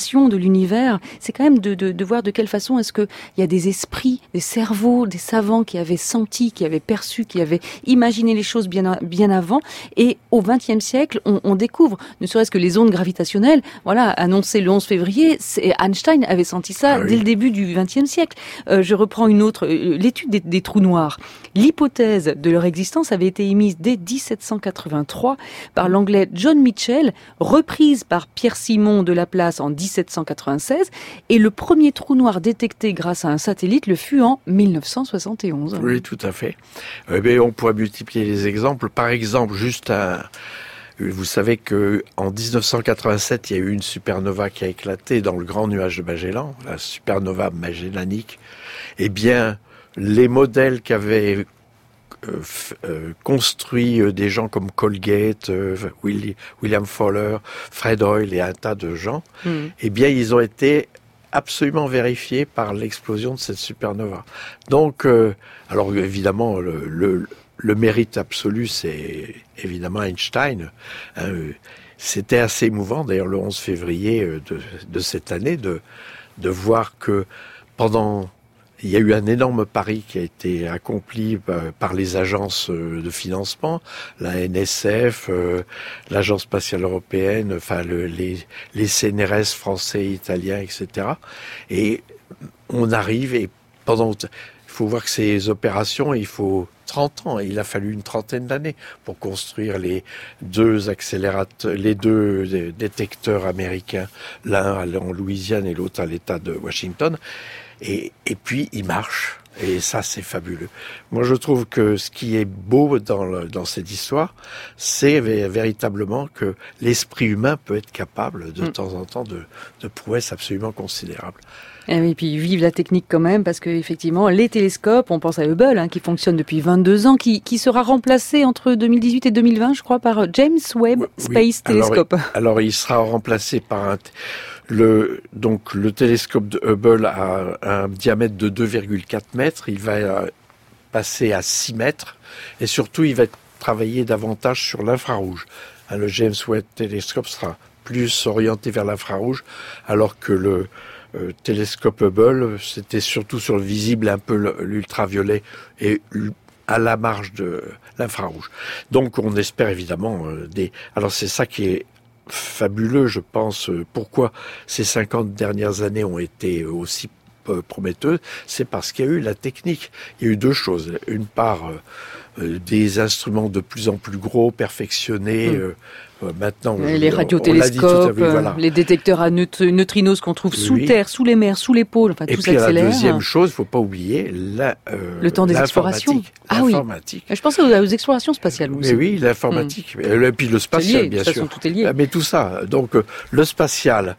l'exploration de l'univers, c'est quand même de, de, de voir de quelle façon est-ce qu'il y a des esprits, des cerveaux, des savants qui avaient senti, qui avaient perçu, qui avaient imaginé les choses bien, bien avant. Et au vingtième siècle, on, on découvre, ne serait-ce que les ondes gravitationnelles, voilà, annoncées le onze février, c'est, Einstein avait senti ça ah, oui. dès le début du vingtième siècle. Euh, je reprends une autre, euh, l'étude des, des trous noirs. L'hypothèse de leur existence avait été émise dès dix-sept cent quatre-vingt-trois par l'anglais John Michell, reprise par Pierre-Simon de Laplace en dix-sept cent quatre-vingt-seize, et le premier trou noir détecté grâce à un satellite le fut en mille neuf cent soixante et onze. Oui, tout à fait. Eh bien, on pourrait multiplier les exemples. Par exemple, juste un... Vous savez que en dix-neuf cent quatre-vingt-sept, il y a eu une supernova qui a éclaté dans le grand nuage de Magellan, la supernova magellanique. Eh bien, les modèles qu'avaient euh, euh, construits euh, des gens comme Colgate, euh, Willy, William Fowler, Fred Hoyle et un tas de gens, mmh. eh bien, ils ont été absolument vérifiés par l'explosion de cette supernova. Donc, euh, alors évidemment, le, le Le mérite absolu, c'est évidemment Einstein. Hein, c'était assez émouvant, d'ailleurs, le onze février de, de cette année, de, de voir que pendant... Il y a eu un énorme pari qui a été accompli par les agences de financement, la N S F, euh, l'Agence spatiale européenne, enfin le, les, les C N R S français, italiens, et cetera. Et on arrive, et pendant... Il faut voir que ces opérations, il faut trente ans. Il a fallu une trentaine d'années pour construire les deux accélérateurs, les deux détecteurs américains, l'un en Louisiane et l'autre à l'État de Washington. Et, et puis, ils marchent. Et ça, c'est fabuleux. Moi, je trouve que ce qui est beau dans, le, dans cette histoire, c'est véritablement que l'esprit humain peut être capable, de mmh. temps en temps, de, de prouesses absolument considérables. Et oui, puis vive la technique quand même, parce que effectivement, les télescopes, on pense à Hubble, hein, qui fonctionne depuis vingt-deux ans, qui, qui sera remplacé entre deux mille dix-huit et deux mille vingt, je crois, par James Webb oui, Space oui. Telescope. Alors, alors, il sera remplacé par un... Le, donc, le télescope de Hubble a un diamètre de deux virgule quatre mètres. Il va passer à six mètres. Et surtout, il va travailler davantage sur l'infrarouge. Le James Webb Telescope sera plus orienté vers l'infrarouge, alors que le euh, télescope Hubble, c'était surtout sur le visible, un peu l'ultraviolet et à la marge de l'infrarouge. Donc, on espère évidemment euh, des... Alors, c'est ça qui est fabuleux, je pense. Pourquoi ces cinquante dernières années ont été aussi prometteuses, c'est parce qu'il y a eu la technique. Il y a eu deux choses. Une part, euh, des instruments de plus en plus gros, perfectionnés. Mmh. Euh, maintenant, je, les radiotélescopes, voilà. Les détecteurs à neut- neutrinos qu'on trouve sous oui. terre, sous les mers, sous les pôles, enfin et tout s'accélère. Et puis la deuxième chose, il ne faut pas oublier la, euh, le temps des explorations. Ah oui. Je pensais aux, aux explorations spatiales aussi. Mais oui, l'informatique. Mmh. Et puis le spatial, lié, bien de sûr. Façon, tout est lié. Mais tout ça. Donc le spatial,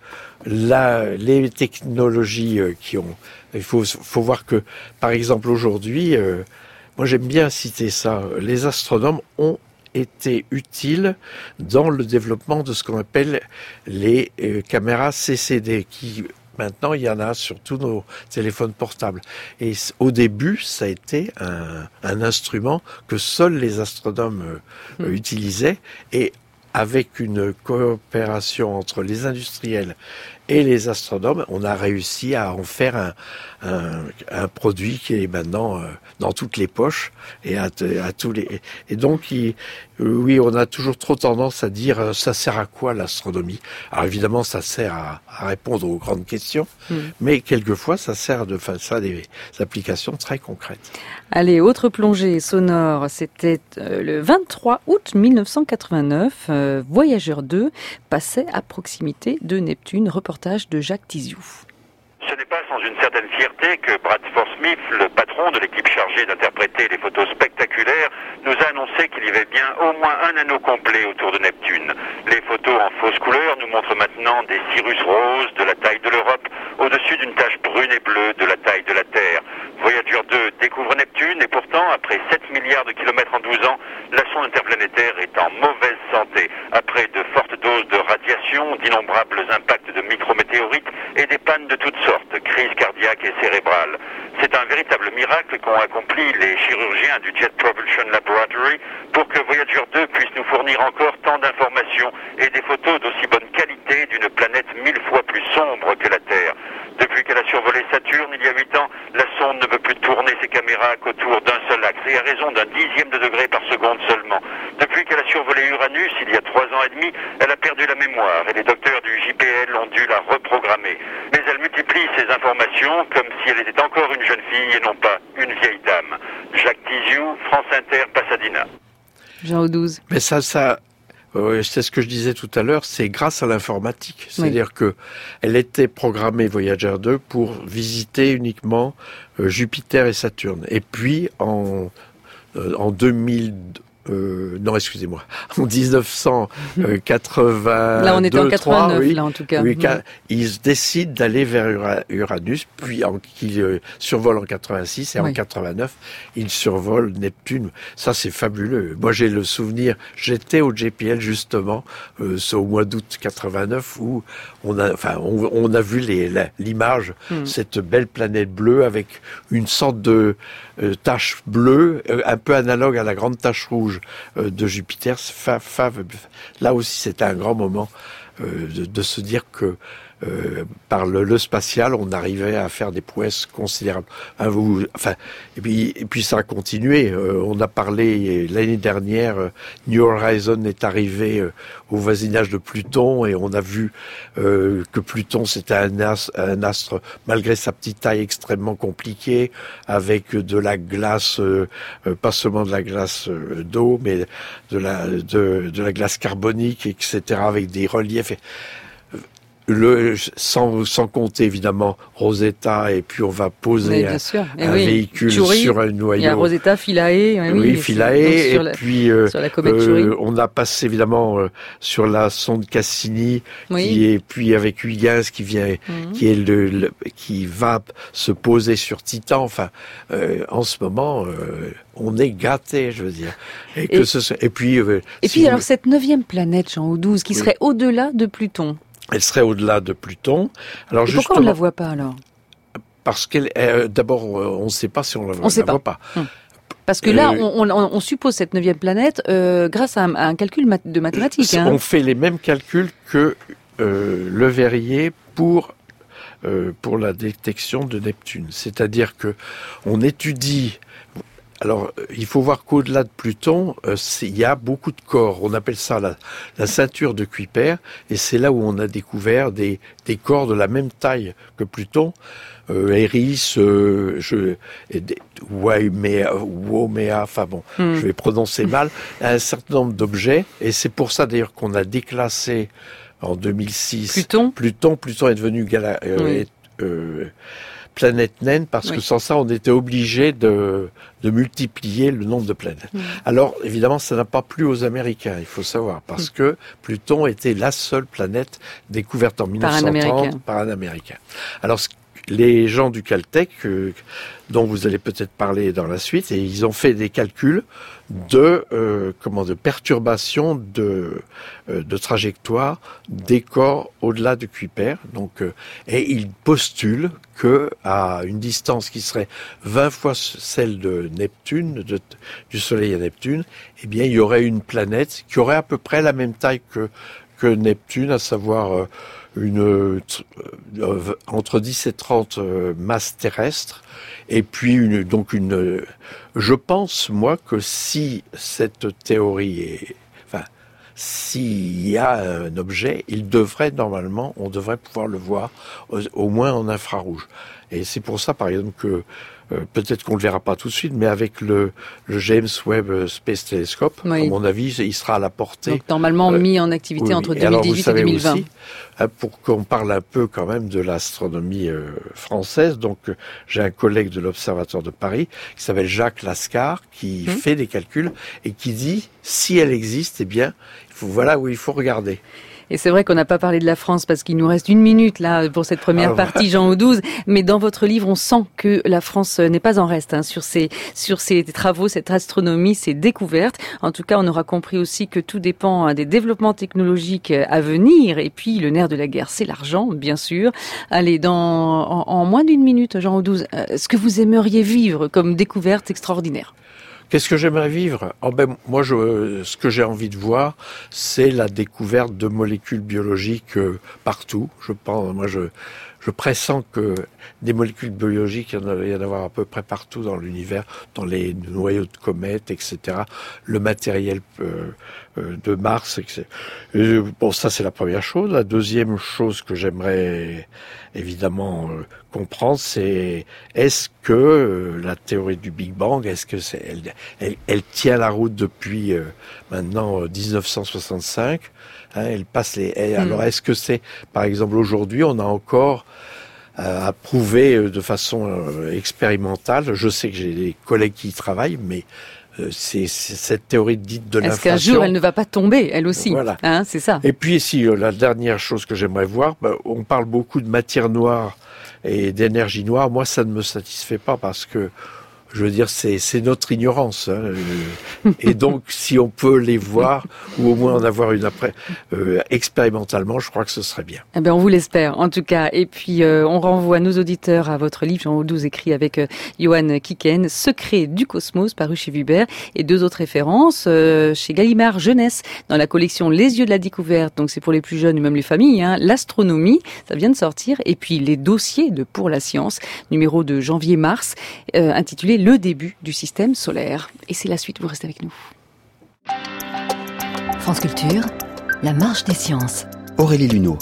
la, les technologies qui ont... Il faut, faut voir que, par exemple, aujourd'hui, euh, moi j'aime bien citer ça, les astronomes ont été utiles dans le développement de ce qu'on appelle les euh, caméras C C D, qui maintenant il y en a sur tous nos téléphones portables. Et au début, ça a été un, un instrument que seuls les astronomes euh, mmh. utilisaient, et avec une coopération entre les industriels et les astronomes, on a réussi à en faire un, un, un produit qui est maintenant euh, dans toutes les poches et à, à tous les. Et donc, il, oui, on a toujours trop tendance à dire euh, ça sert à quoi l'astronomie ? Alors évidemment, ça sert à, à répondre aux grandes questions, mmh. mais quelquefois, ça sert de face à des applications très concrètes. Allez, autre plongée sonore. C'était euh, le vingt-trois août mille neuf cent quatre-vingt-neuf. Euh, Voyageur deux passait à proximité de Neptune. Reportage de Jacques Tiziou. Ce n'est pas sans une certaine fierté que Bradford Smith, le patron de l'équipe chargée d'interpréter les photos spectaculaires, nous a annoncé qu'il y avait bien au moins un anneau complet autour de Neptune. Les photos en fausse couleur nous montrent maintenant des cirrus roses de la taille de l'Europe au-dessus d'une tache brune et bleue de la taille de la Terre. Voyager deux découvre Neptune et pourtant, après sept milliards de kilomètres en douze ans, la sonde interplanétaire est en mauvaise santé. Après de fortes doses de radiation, d'innombrables impacts de micrométéorites et des pannes de toutes sortes, crises cardiaques et cérébrales. C'est un véritable miracle qu'ont accompli les chirurgiens du Jet Propulsion Laboratory pour que Voyager deux puisse nous fournir encore tant d'informations et des photos d'aussi bonne qualité d'une planète mille fois plus sombre que la Terre. Depuis qu'elle a survolé Saturne il y a huit ans, la sonde ne peut plus tourner ses caméras qu'autour d'un seul axe et à raison d'un dixième de degré par seconde seulement. Depuis qu'elle a survolé Uranus il y a trois ans et demi, elle a perdu la mémoire et les docteurs du J P L ont dû la reprogrammer. Mais elle multiplie ses informations comme si elle était encore une jeune fille et non pas une vieille dame. Jacques Tiziou, France Inter, Pasadena. Jean Audouze. Mais ça, ça... Euh, c'est ce que je disais tout à l'heure, c'est grâce à l'informatique. C'est-à-dire oui. que elle était programmée Voyager deux pour visiter uniquement euh, Jupiter et Saturne. Et puis en euh, en deux mille Euh, non, excusez-moi, en dix-neuf cent quatre-vingt-deux. Là, on était en quatre-vingt-neuf, oui, là, en tout cas. Oui, mmh. Ils décident d'aller vers Ura- Uranus, puis en, qu'ils euh, survolent en quatre-vingt-six, et oui. en quatre-vingt-neuf, ils survolent Neptune. Ça, c'est fabuleux. Moi, j'ai le souvenir, j'étais au J P L, justement, euh, c'est au mois d'août quatre-vingt-neuf, où on a, enfin, on, on a vu les, la, l'image, mmh. cette belle planète bleue, avec une sorte de euh, tache bleue, euh, un peu analogue à la grande tache rouge de Jupiter. Fa, fa, là aussi, c'était un grand moment euh, de, de se dire que euh, par le, le spatial, on arrivait à faire des prouesses considérables. Hein, vous, enfin, et puis, et puis ça a continué. Euh, on a parlé l'année dernière. Euh, New Horizons est arrivé euh, au voisinage de Pluton et on a vu euh, que Pluton c'était un astre, un astre malgré sa petite taille extrêmement compliqué, avec de la glace, euh, pas seulement de la glace euh, d'eau, mais de la de, de la glace carbonique, et cetera, avec des reliefs. Et, Le, sans, sans compter évidemment Rosetta, et puis on va poser un, un oui. véhicule Tchouri, sur un noyau. Il y a Rosetta, Philae, oui, oui Philae, et la, puis euh, sur la comète euh, on a passé évidemment euh, sur la sonde Cassini, oui. qui est puis avec Huygens qui vient, mm-hmm. qui est le, le qui va se poser sur Titan. Enfin, euh, en ce moment. Euh, On est gâtés, je veux dire. Et, et, que ce, et puis, euh, et si puis alors cette neuvième planète, Jean Audouze, qui oui. serait au-delà de Pluton. Elle serait au-delà de Pluton. Alors et pourquoi on ne la voit pas alors ? Parce qu'elle, euh, d'abord, on ne sait pas si on la voit, on sait la pas. voit pas. Hum. Parce que là, euh, on, on, on suppose cette neuvième planète euh, grâce à un, à un calcul mat- de mathématiques. Hein. On fait les mêmes calculs que euh, Le Verrier pour euh, pour la détection de Neptune. C'est-à-dire que on étudie. Alors, il faut voir qu'au-delà de Pluton, euh, il y a beaucoup de corps. On appelle ça la, la ceinture de Kuiper, et c'est là où on a découvert des, des corps de la même taille que Pluton. Euh, Eris, euh, je, Waimea, Waumea, enfin bon, mm. je vais prononcer mal, un certain nombre d'objets, et c'est pour ça d'ailleurs qu'on a déclassé en deux mille six Pluton. Pluton, Pluton est devenu gala, euh, oui. euh, planète naine, parce oui. que sans ça, on était obligé de, de multiplier le nombre de planètes. Mmh. Alors, évidemment, ça n'a pas plu aux Américains, il faut savoir, parce mmh. que Pluton était la seule planète découverte en mille neuf cent trente par un Américain. Alors, les gens du Caltech, euh, dont vous allez peut-être parler dans la suite, et ils ont fait des calculs de euh, comment de perturbation de euh, de trajectoire des corps au-delà de Kuiper. Donc, euh, et ils postulent que à une distance qui serait vingt fois celle de Neptune, de, du Soleil à Neptune, eh bien, il y aurait une planète qui aurait à peu près la même taille que que Neptune, à savoir euh, une euh, entre dix et trente euh, masses terrestres, et puis une, donc une. Euh, je pense moi que si cette théorie est, enfin, s'il y a un objet, il devrait normalement, on devrait pouvoir le voir au, au moins en infrarouge. Et c'est pour ça, par exemple, que Euh, peut-être qu'on le verra pas tout de suite, mais avec le, le James Webb Space Telescope, oui. à mon avis, il sera à la portée. Donc normalement euh, mis en activité oui. entre deux mille dix-huit et, alors, et deux mille vingt. Aussi, hein, pour qu'on parle un peu quand même de l'astronomie euh, française, donc euh, j'ai un collègue de l'Observatoire de Paris qui s'appelle Jacques Lascar, qui hum. fait des calculs et qui dit si elle existe, eh bien, il faut, voilà où il faut regarder. Et c'est vrai qu'on n'a pas parlé de la France parce qu'il nous reste une minute là pour cette première ah, partie, Jean Audouze. Mais dans votre livre, on sent que la France n'est pas en reste hein, sur ses sur ses travaux, cette astronomie, ces découvertes. En tout cas, on aura compris aussi que tout dépend hein, des développements technologiques à venir. Et puis, le nerf de la guerre, c'est l'argent, bien sûr. Allez, dans en, en moins d'une minute, Jean Audouze, euh, ce que vous aimeriez vivre comme découverte extraordinaire. Qu'est-ce que j'aimerais vivre ? Oh ben, moi, je, ce que j'ai envie de voir, c'est la découverte de molécules biologiques euh, partout. Je pense, moi, je, je pressens que des molécules biologiques, il y en a, il y en a avoir à peu près partout dans l'univers, dans les noyaux de comètes, et cetera. Le matériel euh, euh, de Mars, et cetera. Et, bon, ça, c'est la première chose. La deuxième chose que j'aimerais évidemment euh, comprendre, c'est est-ce que euh, la théorie du Big Bang, est-ce que c'est, elle, elle, elle tient la route depuis euh, maintenant euh, dix-neuf cent soixante-cinq, hein, elle passe les. Elle, mmh. Alors est-ce que c'est, par exemple, aujourd'hui, on a encore euh, à prouver euh, de façon euh, expérimentale. Je sais que j'ai des collègues qui y travaillent, mais euh, c'est, c'est cette théorie dite de est-ce l'inflation. Est-ce qu'un jour elle ne va pas tomber, elle aussi, voilà. Hein, c'est ça. Et puis si euh, la dernière chose que j'aimerais voir, bah, on parle beaucoup de matière noire et d'énergie noire. Moi, ça ne me satisfait pas parce que, je veux dire, c'est, c'est notre ignorance. Hein. Et donc, si on peut les voir, ou au moins en avoir une après, euh, expérimentalement, je crois que ce serait bien. Eh bien, on vous l'espère, en tout cas. Et puis, euh, on renvoie nos auditeurs à votre livre, Jean Audouze, écrit avec euh, Johan Kiken, Secret du cosmos, paru chez Vuber, et deux autres références euh, chez Gallimard Jeunesse, dans la collection Les yeux de la découverte, donc c'est pour les plus jeunes, et même les familles, hein, l'astronomie, ça vient de sortir, et puis les dossiers de Pour la science, numéro de janvier-mars, euh, intitulé Le début du système solaire. Et c'est la suite, vous restez avec nous. France Culture, la marche des sciences. Aurélie Luneau.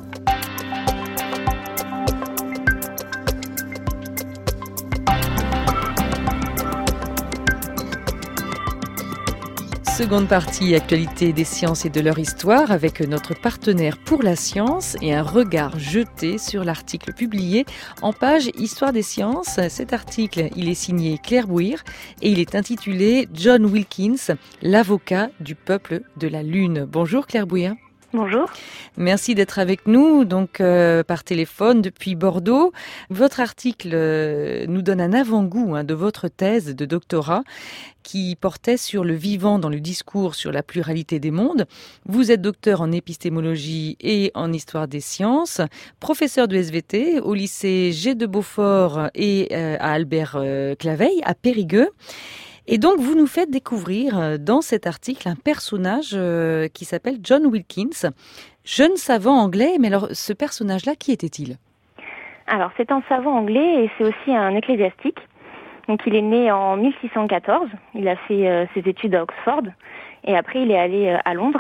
Seconde partie, actualité des sciences et de leur histoire, avec notre partenaire Pour la science et un regard jeté sur l'article publié en page Histoire des sciences. Cet article, il est signé Claire Bouir et il est intitulé John Wilkins, l'avocat du peuple de la Lune. Bonjour Claire Bouir. Bonjour. Merci d'être avec nous, donc euh, par téléphone depuis Bordeaux. Votre article euh, nous donne un avant-goût hein, de votre thèse de doctorat qui portait sur le vivant dans le discours sur la pluralité des mondes. Vous êtes docteur en épistémologie et en histoire des sciences, professeur de S V T au lycée G de Beaufort et euh, à Albert euh, Claveil, à Périgueux. Et donc, vous nous faites découvrir dans cet article un personnage euh, qui s'appelle John Wilkins, jeune savant anglais. Mais alors, ce personnage-là, qui était-il ? Alors, c'est un savant anglais et c'est aussi un ecclésiastique. Donc, il est né en mille six cent quatorze. Il a fait euh, ses études à Oxford et après, il est allé euh, à Londres.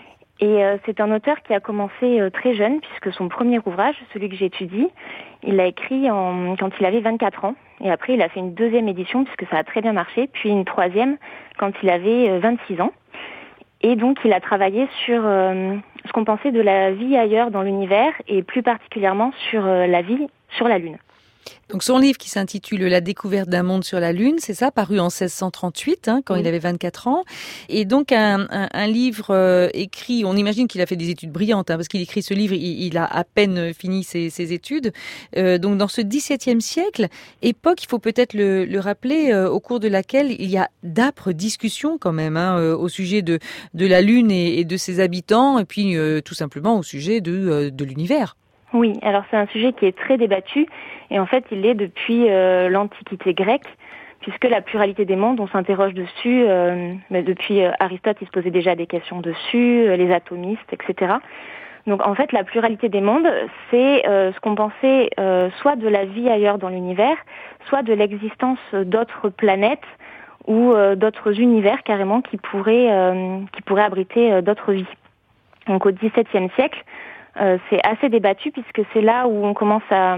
Et euh, c'est un auteur qui a commencé euh, très jeune, puisque son premier ouvrage, celui que j'étudie, il l'a écrit en, quand il avait vingt-quatre ans. Et après, il a fait une deuxième édition, puisque ça a très bien marché, puis une troisième quand il avait euh, vingt-six ans. Et donc, il a travaillé sur euh, ce qu'on pensait de la vie ailleurs dans l'univers, et plus particulièrement sur euh, la vie sur la Lune. Donc son livre qui s'intitule La découverte d'un monde sur la Lune, c'est ça, paru en seize cent trente-huit, hein, quand oui. il avait vingt-quatre ans. Et donc un, un, un livre euh, écrit, on imagine qu'il a fait des études brillantes, hein, parce qu'il écrit ce livre, il, il a à peine fini ses, ses études. Euh, donc dans ce dix-septième siècle, époque, il faut peut-être le, le rappeler, euh, au cours de laquelle il y a d'âpres discussions quand même hein, euh, au sujet de, de la Lune et, et de ses habitants, et puis euh, tout simplement au sujet de, euh, de l'univers. Oui, alors c'est un sujet qui est très débattu et en fait il l'est depuis euh, l'Antiquité grecque, puisque la pluralité des mondes, on s'interroge dessus, euh, mais depuis euh, Aristote il se posait déjà des questions dessus, euh, les atomistes, et cetera. Donc en fait la pluralité des mondes, c'est euh, ce qu'on pensait euh, soit de la vie ailleurs dans l'univers, soit de l'existence d'autres planètes ou euh, d'autres univers carrément qui pourraient, euh, qui pourraient abriter euh, d'autres vies. Donc au dix-septième siècle, Euh, c'est assez débattu puisque c'est là où on commence à,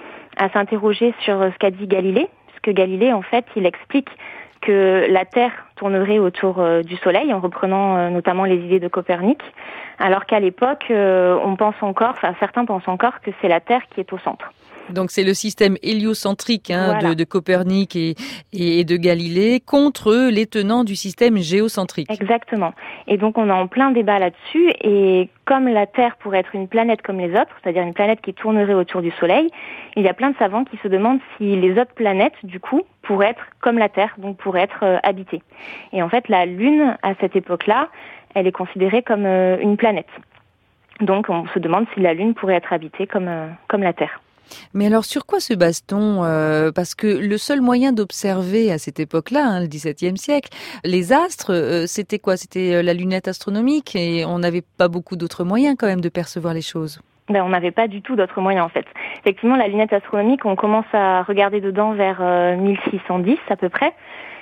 à s'interroger sur ce qu'a dit Galilée, puisque Galilée, en fait, il explique que la Terre tournerait autour euh, du Soleil, en reprenant euh, notamment les idées de Copernic, alors qu'à l'époque, euh, on pense encore, enfin certains pensent encore que c'est la Terre qui est au centre. Donc c'est le système héliocentrique hein, voilà. de, de Copernic et, et de Galilée contre les tenants du système géocentrique. Exactement. Et donc on est en plein débat là-dessus. Et comme la Terre pourrait être une planète comme les autres, c'est-à-dire une planète qui tournerait autour du Soleil, il y a plein de savants qui se demandent si les autres planètes, du coup, pourraient être comme la Terre, donc pourraient être euh, habitées. Et en fait, la Lune, à cette époque-là, elle est considérée comme euh, une planète. Donc on se demande si la Lune pourrait être habitée comme, euh, comme la Terre. Mais alors sur quoi se base-t-on euh, Parce que le seul moyen d'observer à cette époque-là, hein, le dix-septième siècle, les astres, euh, c'était quoi ? C'était la lunette astronomique et on n'avait pas beaucoup d'autres moyens quand même de percevoir les choses. Ben, on n'avait pas du tout d'autres moyens en fait. Effectivement, la lunette astronomique, on commence à regarder dedans vers euh, mille six cent dix à peu près.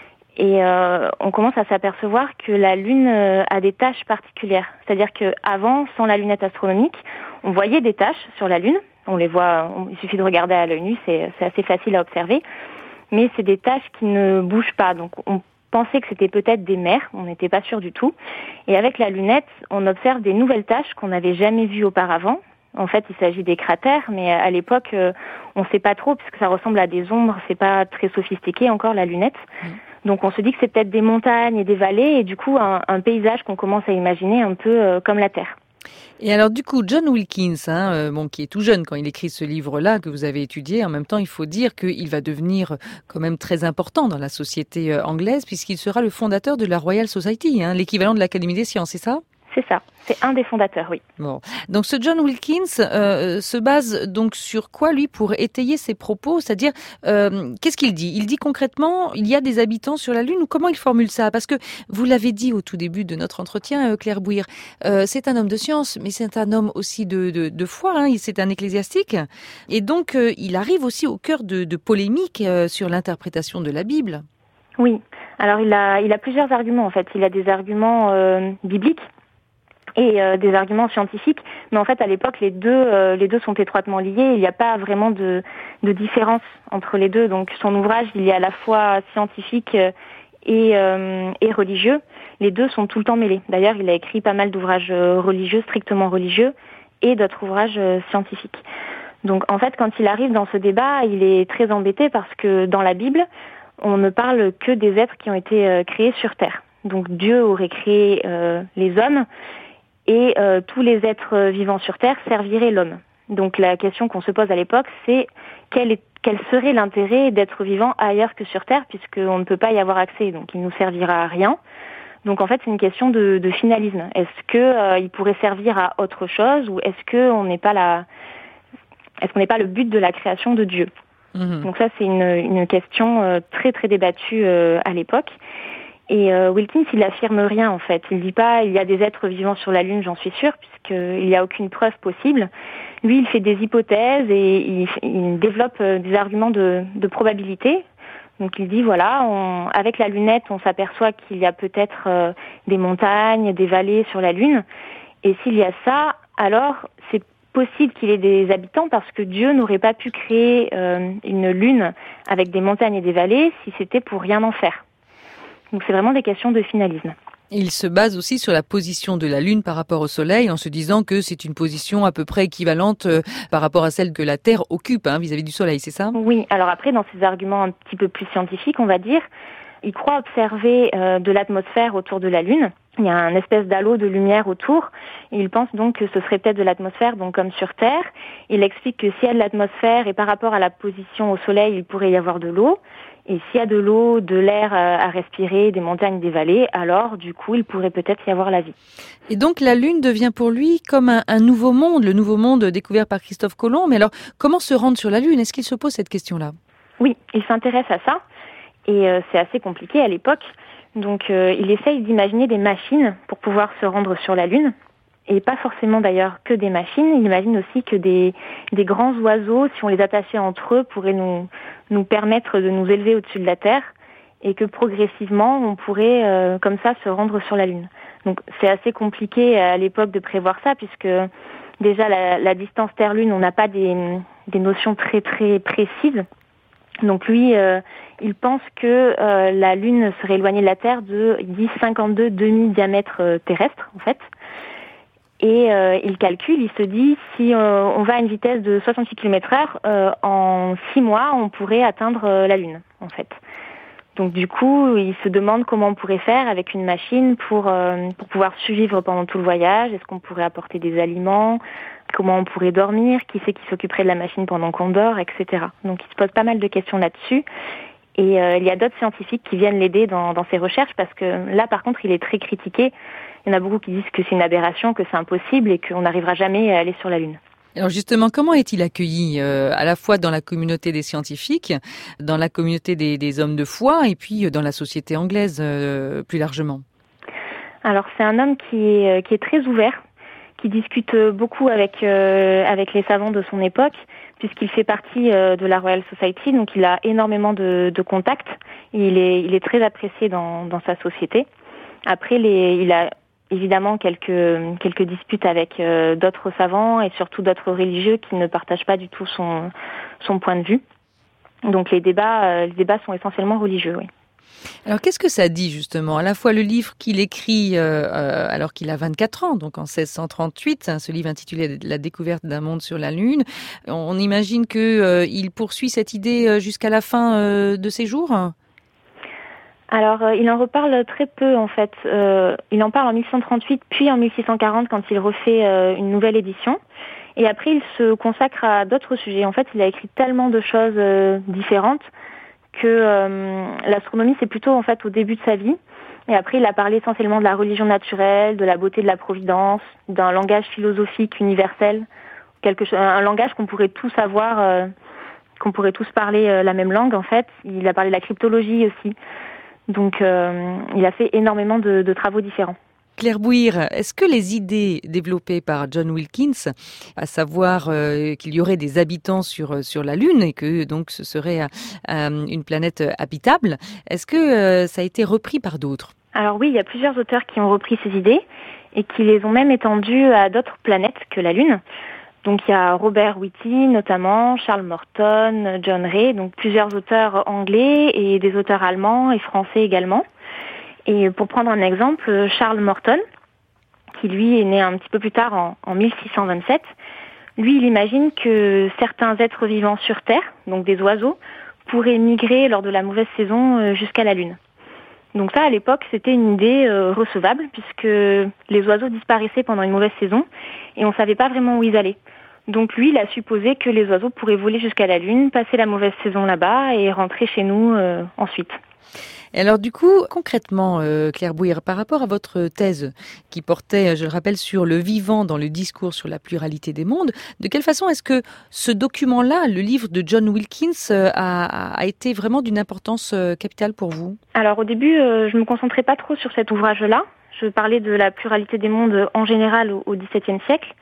Et euh, on commence à s'apercevoir que la Lune euh, a des taches particulières. C'est-à-dire qu'avant, sans la lunette astronomique, on voyait des taches sur la Lune. On les voit, on, il suffit de regarder à l'œil nu, c'est, c'est assez facile à observer. Mais c'est des taches qui ne bougent pas. Donc on pensait que c'était peut-être des mers, on n'était pas sûr du tout. Et avec la lunette, on observe des nouvelles taches qu'on n'avait jamais vues auparavant. En fait, il s'agit des cratères, mais à l'époque, euh, on ne sait pas trop, puisque ça ressemble à des ombres, c'est pas très sophistiqué encore, la lunette. Mmh. Donc on se dit que c'est peut-être des montagnes et des vallées, et du coup, un, un paysage qu'on commence à imaginer un peu euh, comme la Terre. Et alors du coup, John Wilkins, hein, euh, bon, qui est tout jeune quand il écrit ce livre-là que vous avez étudié, en même temps, il faut dire qu'il va devenir quand même très important dans la société euh, anglaise, puisqu'il sera le fondateur de la Royal Society, hein, l'équivalent de l'Académie des sciences, c'est ça ? C'est ça, c'est un des fondateurs, oui. Bon, donc ce John Wilkins euh, se base donc sur quoi, lui, pour étayer ses propos ? C'est-à-dire, euh, qu'est-ce qu'il dit ? Il dit concrètement, il y a des habitants sur la Lune, ou comment il formule ça ? Parce que vous l'avez dit au tout début de notre entretien, Claire Bouir, euh, c'est un homme de science, mais c'est un homme aussi de, de, de foi, hein, c'est un ecclésiastique, et donc euh, il arrive aussi au cœur de, de polémiques euh, sur l'interprétation de la Bible. Oui, alors il a, il a plusieurs arguments en fait. Il a des arguments euh, bibliques, et euh, des arguments scientifiques, mais en fait à l'époque les deux euh, les deux sont étroitement liés, il n'y a pas vraiment de de différence entre les deux. Donc son ouvrage, il est à la fois scientifique et euh, et religieux. Les deux sont tout le temps mêlés. D'ailleurs, il a écrit pas mal d'ouvrages religieux, strictement religieux, et d'autres ouvrages scientifiques. Donc en fait, quand il arrive dans ce débat, il est très embêté parce que dans la Bible, on ne parle que des êtres qui ont été euh, créés sur Terre. Donc Dieu aurait créé euh, les hommes, et euh, tous les êtres vivants sur Terre serviraient l'homme. Donc la question qu'on se pose à l'époque, c'est quel, est, quel serait l'intérêt d'être vivant ailleurs que sur Terre, puisqu'on ne peut pas y avoir accès, donc il ne nous servira à rien. Donc en fait, c'est une question de, de finalisme. Est-ce que euh, il pourrait servir à autre chose, ou est-ce que on n'est pas la, est-ce qu'on n'est pas le but de la création de Dieu ? Mmh. Donc ça, c'est une, une question euh, très très débattue euh, à l'époque. Et euh, Wilkins, il affirme rien en fait. Il dit pas il y a des êtres vivants sur la Lune, j'en suis sûre, puisqu'il n'y a aucune preuve possible. Lui, il fait des hypothèses et il, il développe euh, des arguments de, de probabilité. Donc il dit voilà, on, avec la lunette, on s'aperçoit qu'il y a peut-être euh, des montagnes, des vallées sur la Lune. Et s'il y a ça, alors c'est possible qu'il y ait des habitants, parce que Dieu n'aurait pas pu créer euh, une Lune avec des montagnes et des vallées si c'était pour rien en faire. Donc c'est vraiment des questions de finalisme. Il se base aussi sur la position de la Lune par rapport au Soleil, en se disant que c'est une position à peu près équivalente euh, par rapport à celle que la Terre occupe hein, vis-à-vis du Soleil, c'est ça ? Oui, alors après, dans ces arguments un petit peu plus scientifiques, on va dire, il croit observer euh, de l'atmosphère autour de la Lune. Il y a un espèce d'halo de lumière autour. Il pense donc que ce serait peut-être de l'atmosphère, donc comme sur Terre. Il explique que s'il y a de l'atmosphère et par rapport à la position au Soleil, il pourrait y avoir de l'eau. Et s'il y a de l'eau, de l'air à respirer, des montagnes, des vallées, alors du coup, il pourrait peut-être y avoir la vie. Et donc la Lune devient pour lui comme un, un nouveau monde, le nouveau monde découvert par Christophe Colomb. Mais alors, comment se rendre sur la Lune ? Est-ce qu'il se pose cette question-là ? Oui, il s'intéresse à ça. Et euh, c'est assez compliqué à l'époque. Donc euh, il essaye d'imaginer des machines pour pouvoir se rendre sur la Lune. Et pas forcément d'ailleurs que des machines. Il imagine aussi que des, des grands oiseaux, si on les attachait entre eux, pourraient nous, nous permettre de nous élever au-dessus de la Terre, et que progressivement, on pourrait euh, comme ça se rendre sur la Lune. Donc c'est assez compliqué à l'époque de prévoir ça, puisque déjà la, la distance Terre-Lune, on n'a pas des, des notions très très précises. Donc lui, euh, il pense que euh, la Lune serait éloignée de la Terre de dix virgule cinquante-deux demi-diamètres euh, terrestres, en fait. Et euh, il calcule, il se dit, si euh, on va à une vitesse de soixante-six kilomètres heure, euh, en six mois, on pourrait atteindre euh, la Lune, en fait. Donc du coup, il se demande comment on pourrait faire avec une machine pour, euh, pour pouvoir survivre pendant tout le voyage. Est-ce qu'on pourrait apporter des aliments ? Comment on pourrait dormir ? Qui c'est qui s'occuperait de la machine pendant qu'on dort, et cetera. Donc il se pose pas mal de questions là-dessus. Et euh, il y a d'autres scientifiques qui viennent l'aider dans, dans ses recherches parce que là, par contre, il est très critiqué. Il y en a beaucoup qui disent que c'est une aberration, que c'est impossible et qu'on n'arrivera jamais à aller sur la Lune. Alors justement, comment est-il accueilli euh, à la fois dans la communauté des scientifiques, dans la communauté des, des hommes de foi et puis dans la société anglaise euh, plus largement ? Alors c'est un homme qui est, qui est très ouvert, qui discute beaucoup avec, euh, avec les savants de son époque, puisqu'il fait partie euh, de la Royal Society, donc il a énormément de, de contacts. Il est, il est très apprécié dans, dans sa société. Après, les, il a évidemment quelques, quelques disputes avec euh, d'autres savants et surtout d'autres religieux qui ne partagent pas du tout son, son point de vue. Donc les débats, euh, les débats sont essentiellement religieux, oui. Alors qu'est-ce que ça dit justement ? À la fois le livre qu'il écrit euh, euh, alors qu'il a vingt-quatre ans, donc en seize cent trente-huit, hein, ce livre intitulé « La découverte d'un monde sur la Lune », on imagine qu'il euh, poursuit cette idée jusqu'à la fin euh, de ses jours ? Alors, euh, il en reparle très peu, en fait. Euh, il en parle en mille six cent trente-huit, puis en mille six cent quarante, quand il refait euh, une nouvelle édition. Et après, il se consacre à d'autres sujets. En fait, il a écrit tellement de choses euh, différentes que euh, l'astronomie, c'est plutôt, en fait, au début de sa vie. Et après, il a parlé essentiellement de la religion naturelle, de la beauté de la providence, d'un langage philosophique universel, quelque chose, un langage qu'on pourrait tous avoir, euh, qu'on pourrait tous parler euh, la même langue, en fait. Il a parlé de la cryptologie aussi. Donc, euh, il a fait énormément de, de travaux différents. Claire Bouir, est-ce que les idées développées par John Wilkins, à savoir euh, qu'il y aurait des habitants sur sur la Lune et que donc ce serait euh, une planète habitable, est-ce que euh, ça a été repris par d'autres ? Alors oui, il y a plusieurs auteurs qui ont repris ces idées et qui les ont même étendues à d'autres planètes que la Lune. Donc il y a Robert Whitty notamment, Charles Morton, John Ray, donc plusieurs auteurs anglais et des auteurs allemands et français également. Et pour prendre un exemple, Charles Morton, qui lui est né un petit peu plus tard en, en mille six cent vingt-sept, lui il imagine que certains êtres vivants sur Terre, donc des oiseaux, pourraient migrer lors de la mauvaise saison jusqu'à la Lune. Donc ça, à l'époque, c'était une idée euh, recevable, puisque les oiseaux disparaissaient pendant une mauvaise saison et on ne savait pas vraiment où ils allaient. Donc lui, il a supposé que les oiseaux pourraient voler jusqu'à la Lune, passer la mauvaise saison là-bas et rentrer chez nous euh, ensuite. Et alors du coup, concrètement, euh, Claire Bouir, par rapport à votre thèse qui portait, je le rappelle, sur le vivant dans le discours sur la pluralité des mondes, de quelle façon est-ce que ce document-là, le livre de John Wilkins, euh, a, a été vraiment d'une importance euh, capitale pour vous ? Alors au début, euh, je me concentrais pas trop sur cet ouvrage-là. Je parlais de la pluralité des mondes en général au, au dix-septième siècle.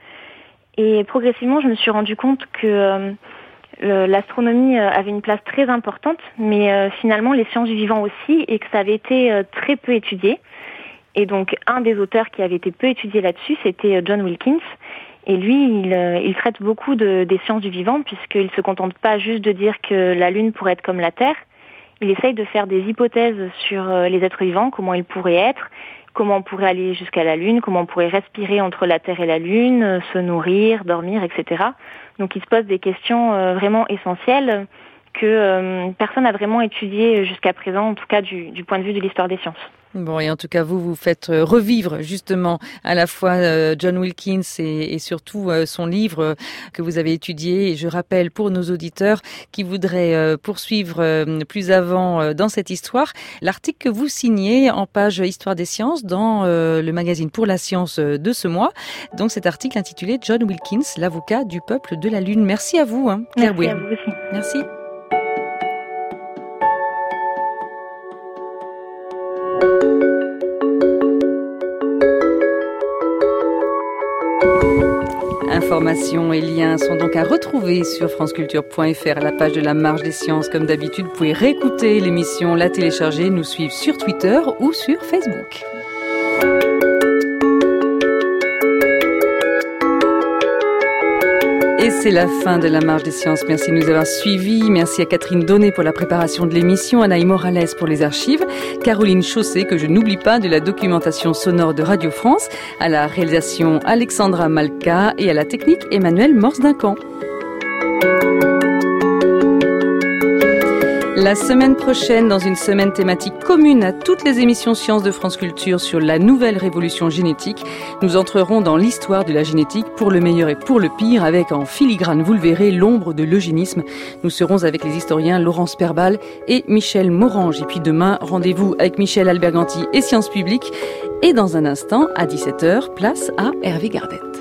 Et progressivement, je me suis rendu compte que euh, l'astronomie avait une place très importante, mais euh, finalement les sciences du vivant aussi, et que ça avait été euh, très peu étudié. Et donc un des auteurs qui avait été peu étudié là-dessus, c'était John Wilkins. Et lui, il, euh, il traite beaucoup de, des sciences du vivant, puisqu'il ne se contente pas juste de dire que la Lune pourrait être comme la Terre. Il essaye de faire des hypothèses sur euh, les êtres vivants, comment ils pourraient être, comment on pourrait aller jusqu'à la Lune, comment on pourrait respirer entre la Terre et la Lune, euh, se nourrir, dormir, et cetera. Donc il se pose des questions euh, vraiment essentielles que euh, personne n'a vraiment étudiées jusqu'à présent, en tout cas du, du point de vue de l'histoire des sciences. Bon, et en tout cas, vous vous faites revivre justement à la fois euh, John Wilkins et, et surtout euh, son livre euh, que vous avez étudié. Et je rappelle pour nos auditeurs qui voudraient euh, poursuivre euh, plus avant euh, dans cette histoire, l'article que vous signez en page Histoire des sciences dans euh, le magazine Pour la science de ce mois. Donc cet article intitulé John Wilkins, l'avocat du peuple de la Lune. Merci à vous, hein, Claire Bouir. Merci à vous aussi. Merci. Informations et liens sont donc à retrouver sur franceculture point f r à la page de la Marche des Sciences. Comme d'habitude, vous pouvez réécouter l'émission, la télécharger, nous suivre sur Twitter ou sur Facebook. Et C'est la fin de la Marche des Sciences. Merci de nous avoir suivis. Merci à Catherine Donnet pour la préparation de l'émission, Anaïs Morales pour les archives, Caroline Chaussé, que je n'oublie pas, de la documentation sonore de Radio France, à la réalisation Alexandra Malka et à la technique Emmanuel Morse-Duncan. La semaine prochaine, dans une semaine thématique commune à toutes les émissions Sciences de France Culture sur la nouvelle révolution génétique, nous entrerons dans l'histoire de la génétique pour le meilleur et pour le pire, avec en filigrane, vous le verrez, l'ombre de l'eugénisme. Nous serons avec les historiens Laurence Perbal et Michel Morange. Et puis demain, rendez-vous avec Michel Alberganti et Sciences Publiques. Et dans un instant, à dix-sept heures, place à Hervé Gardette.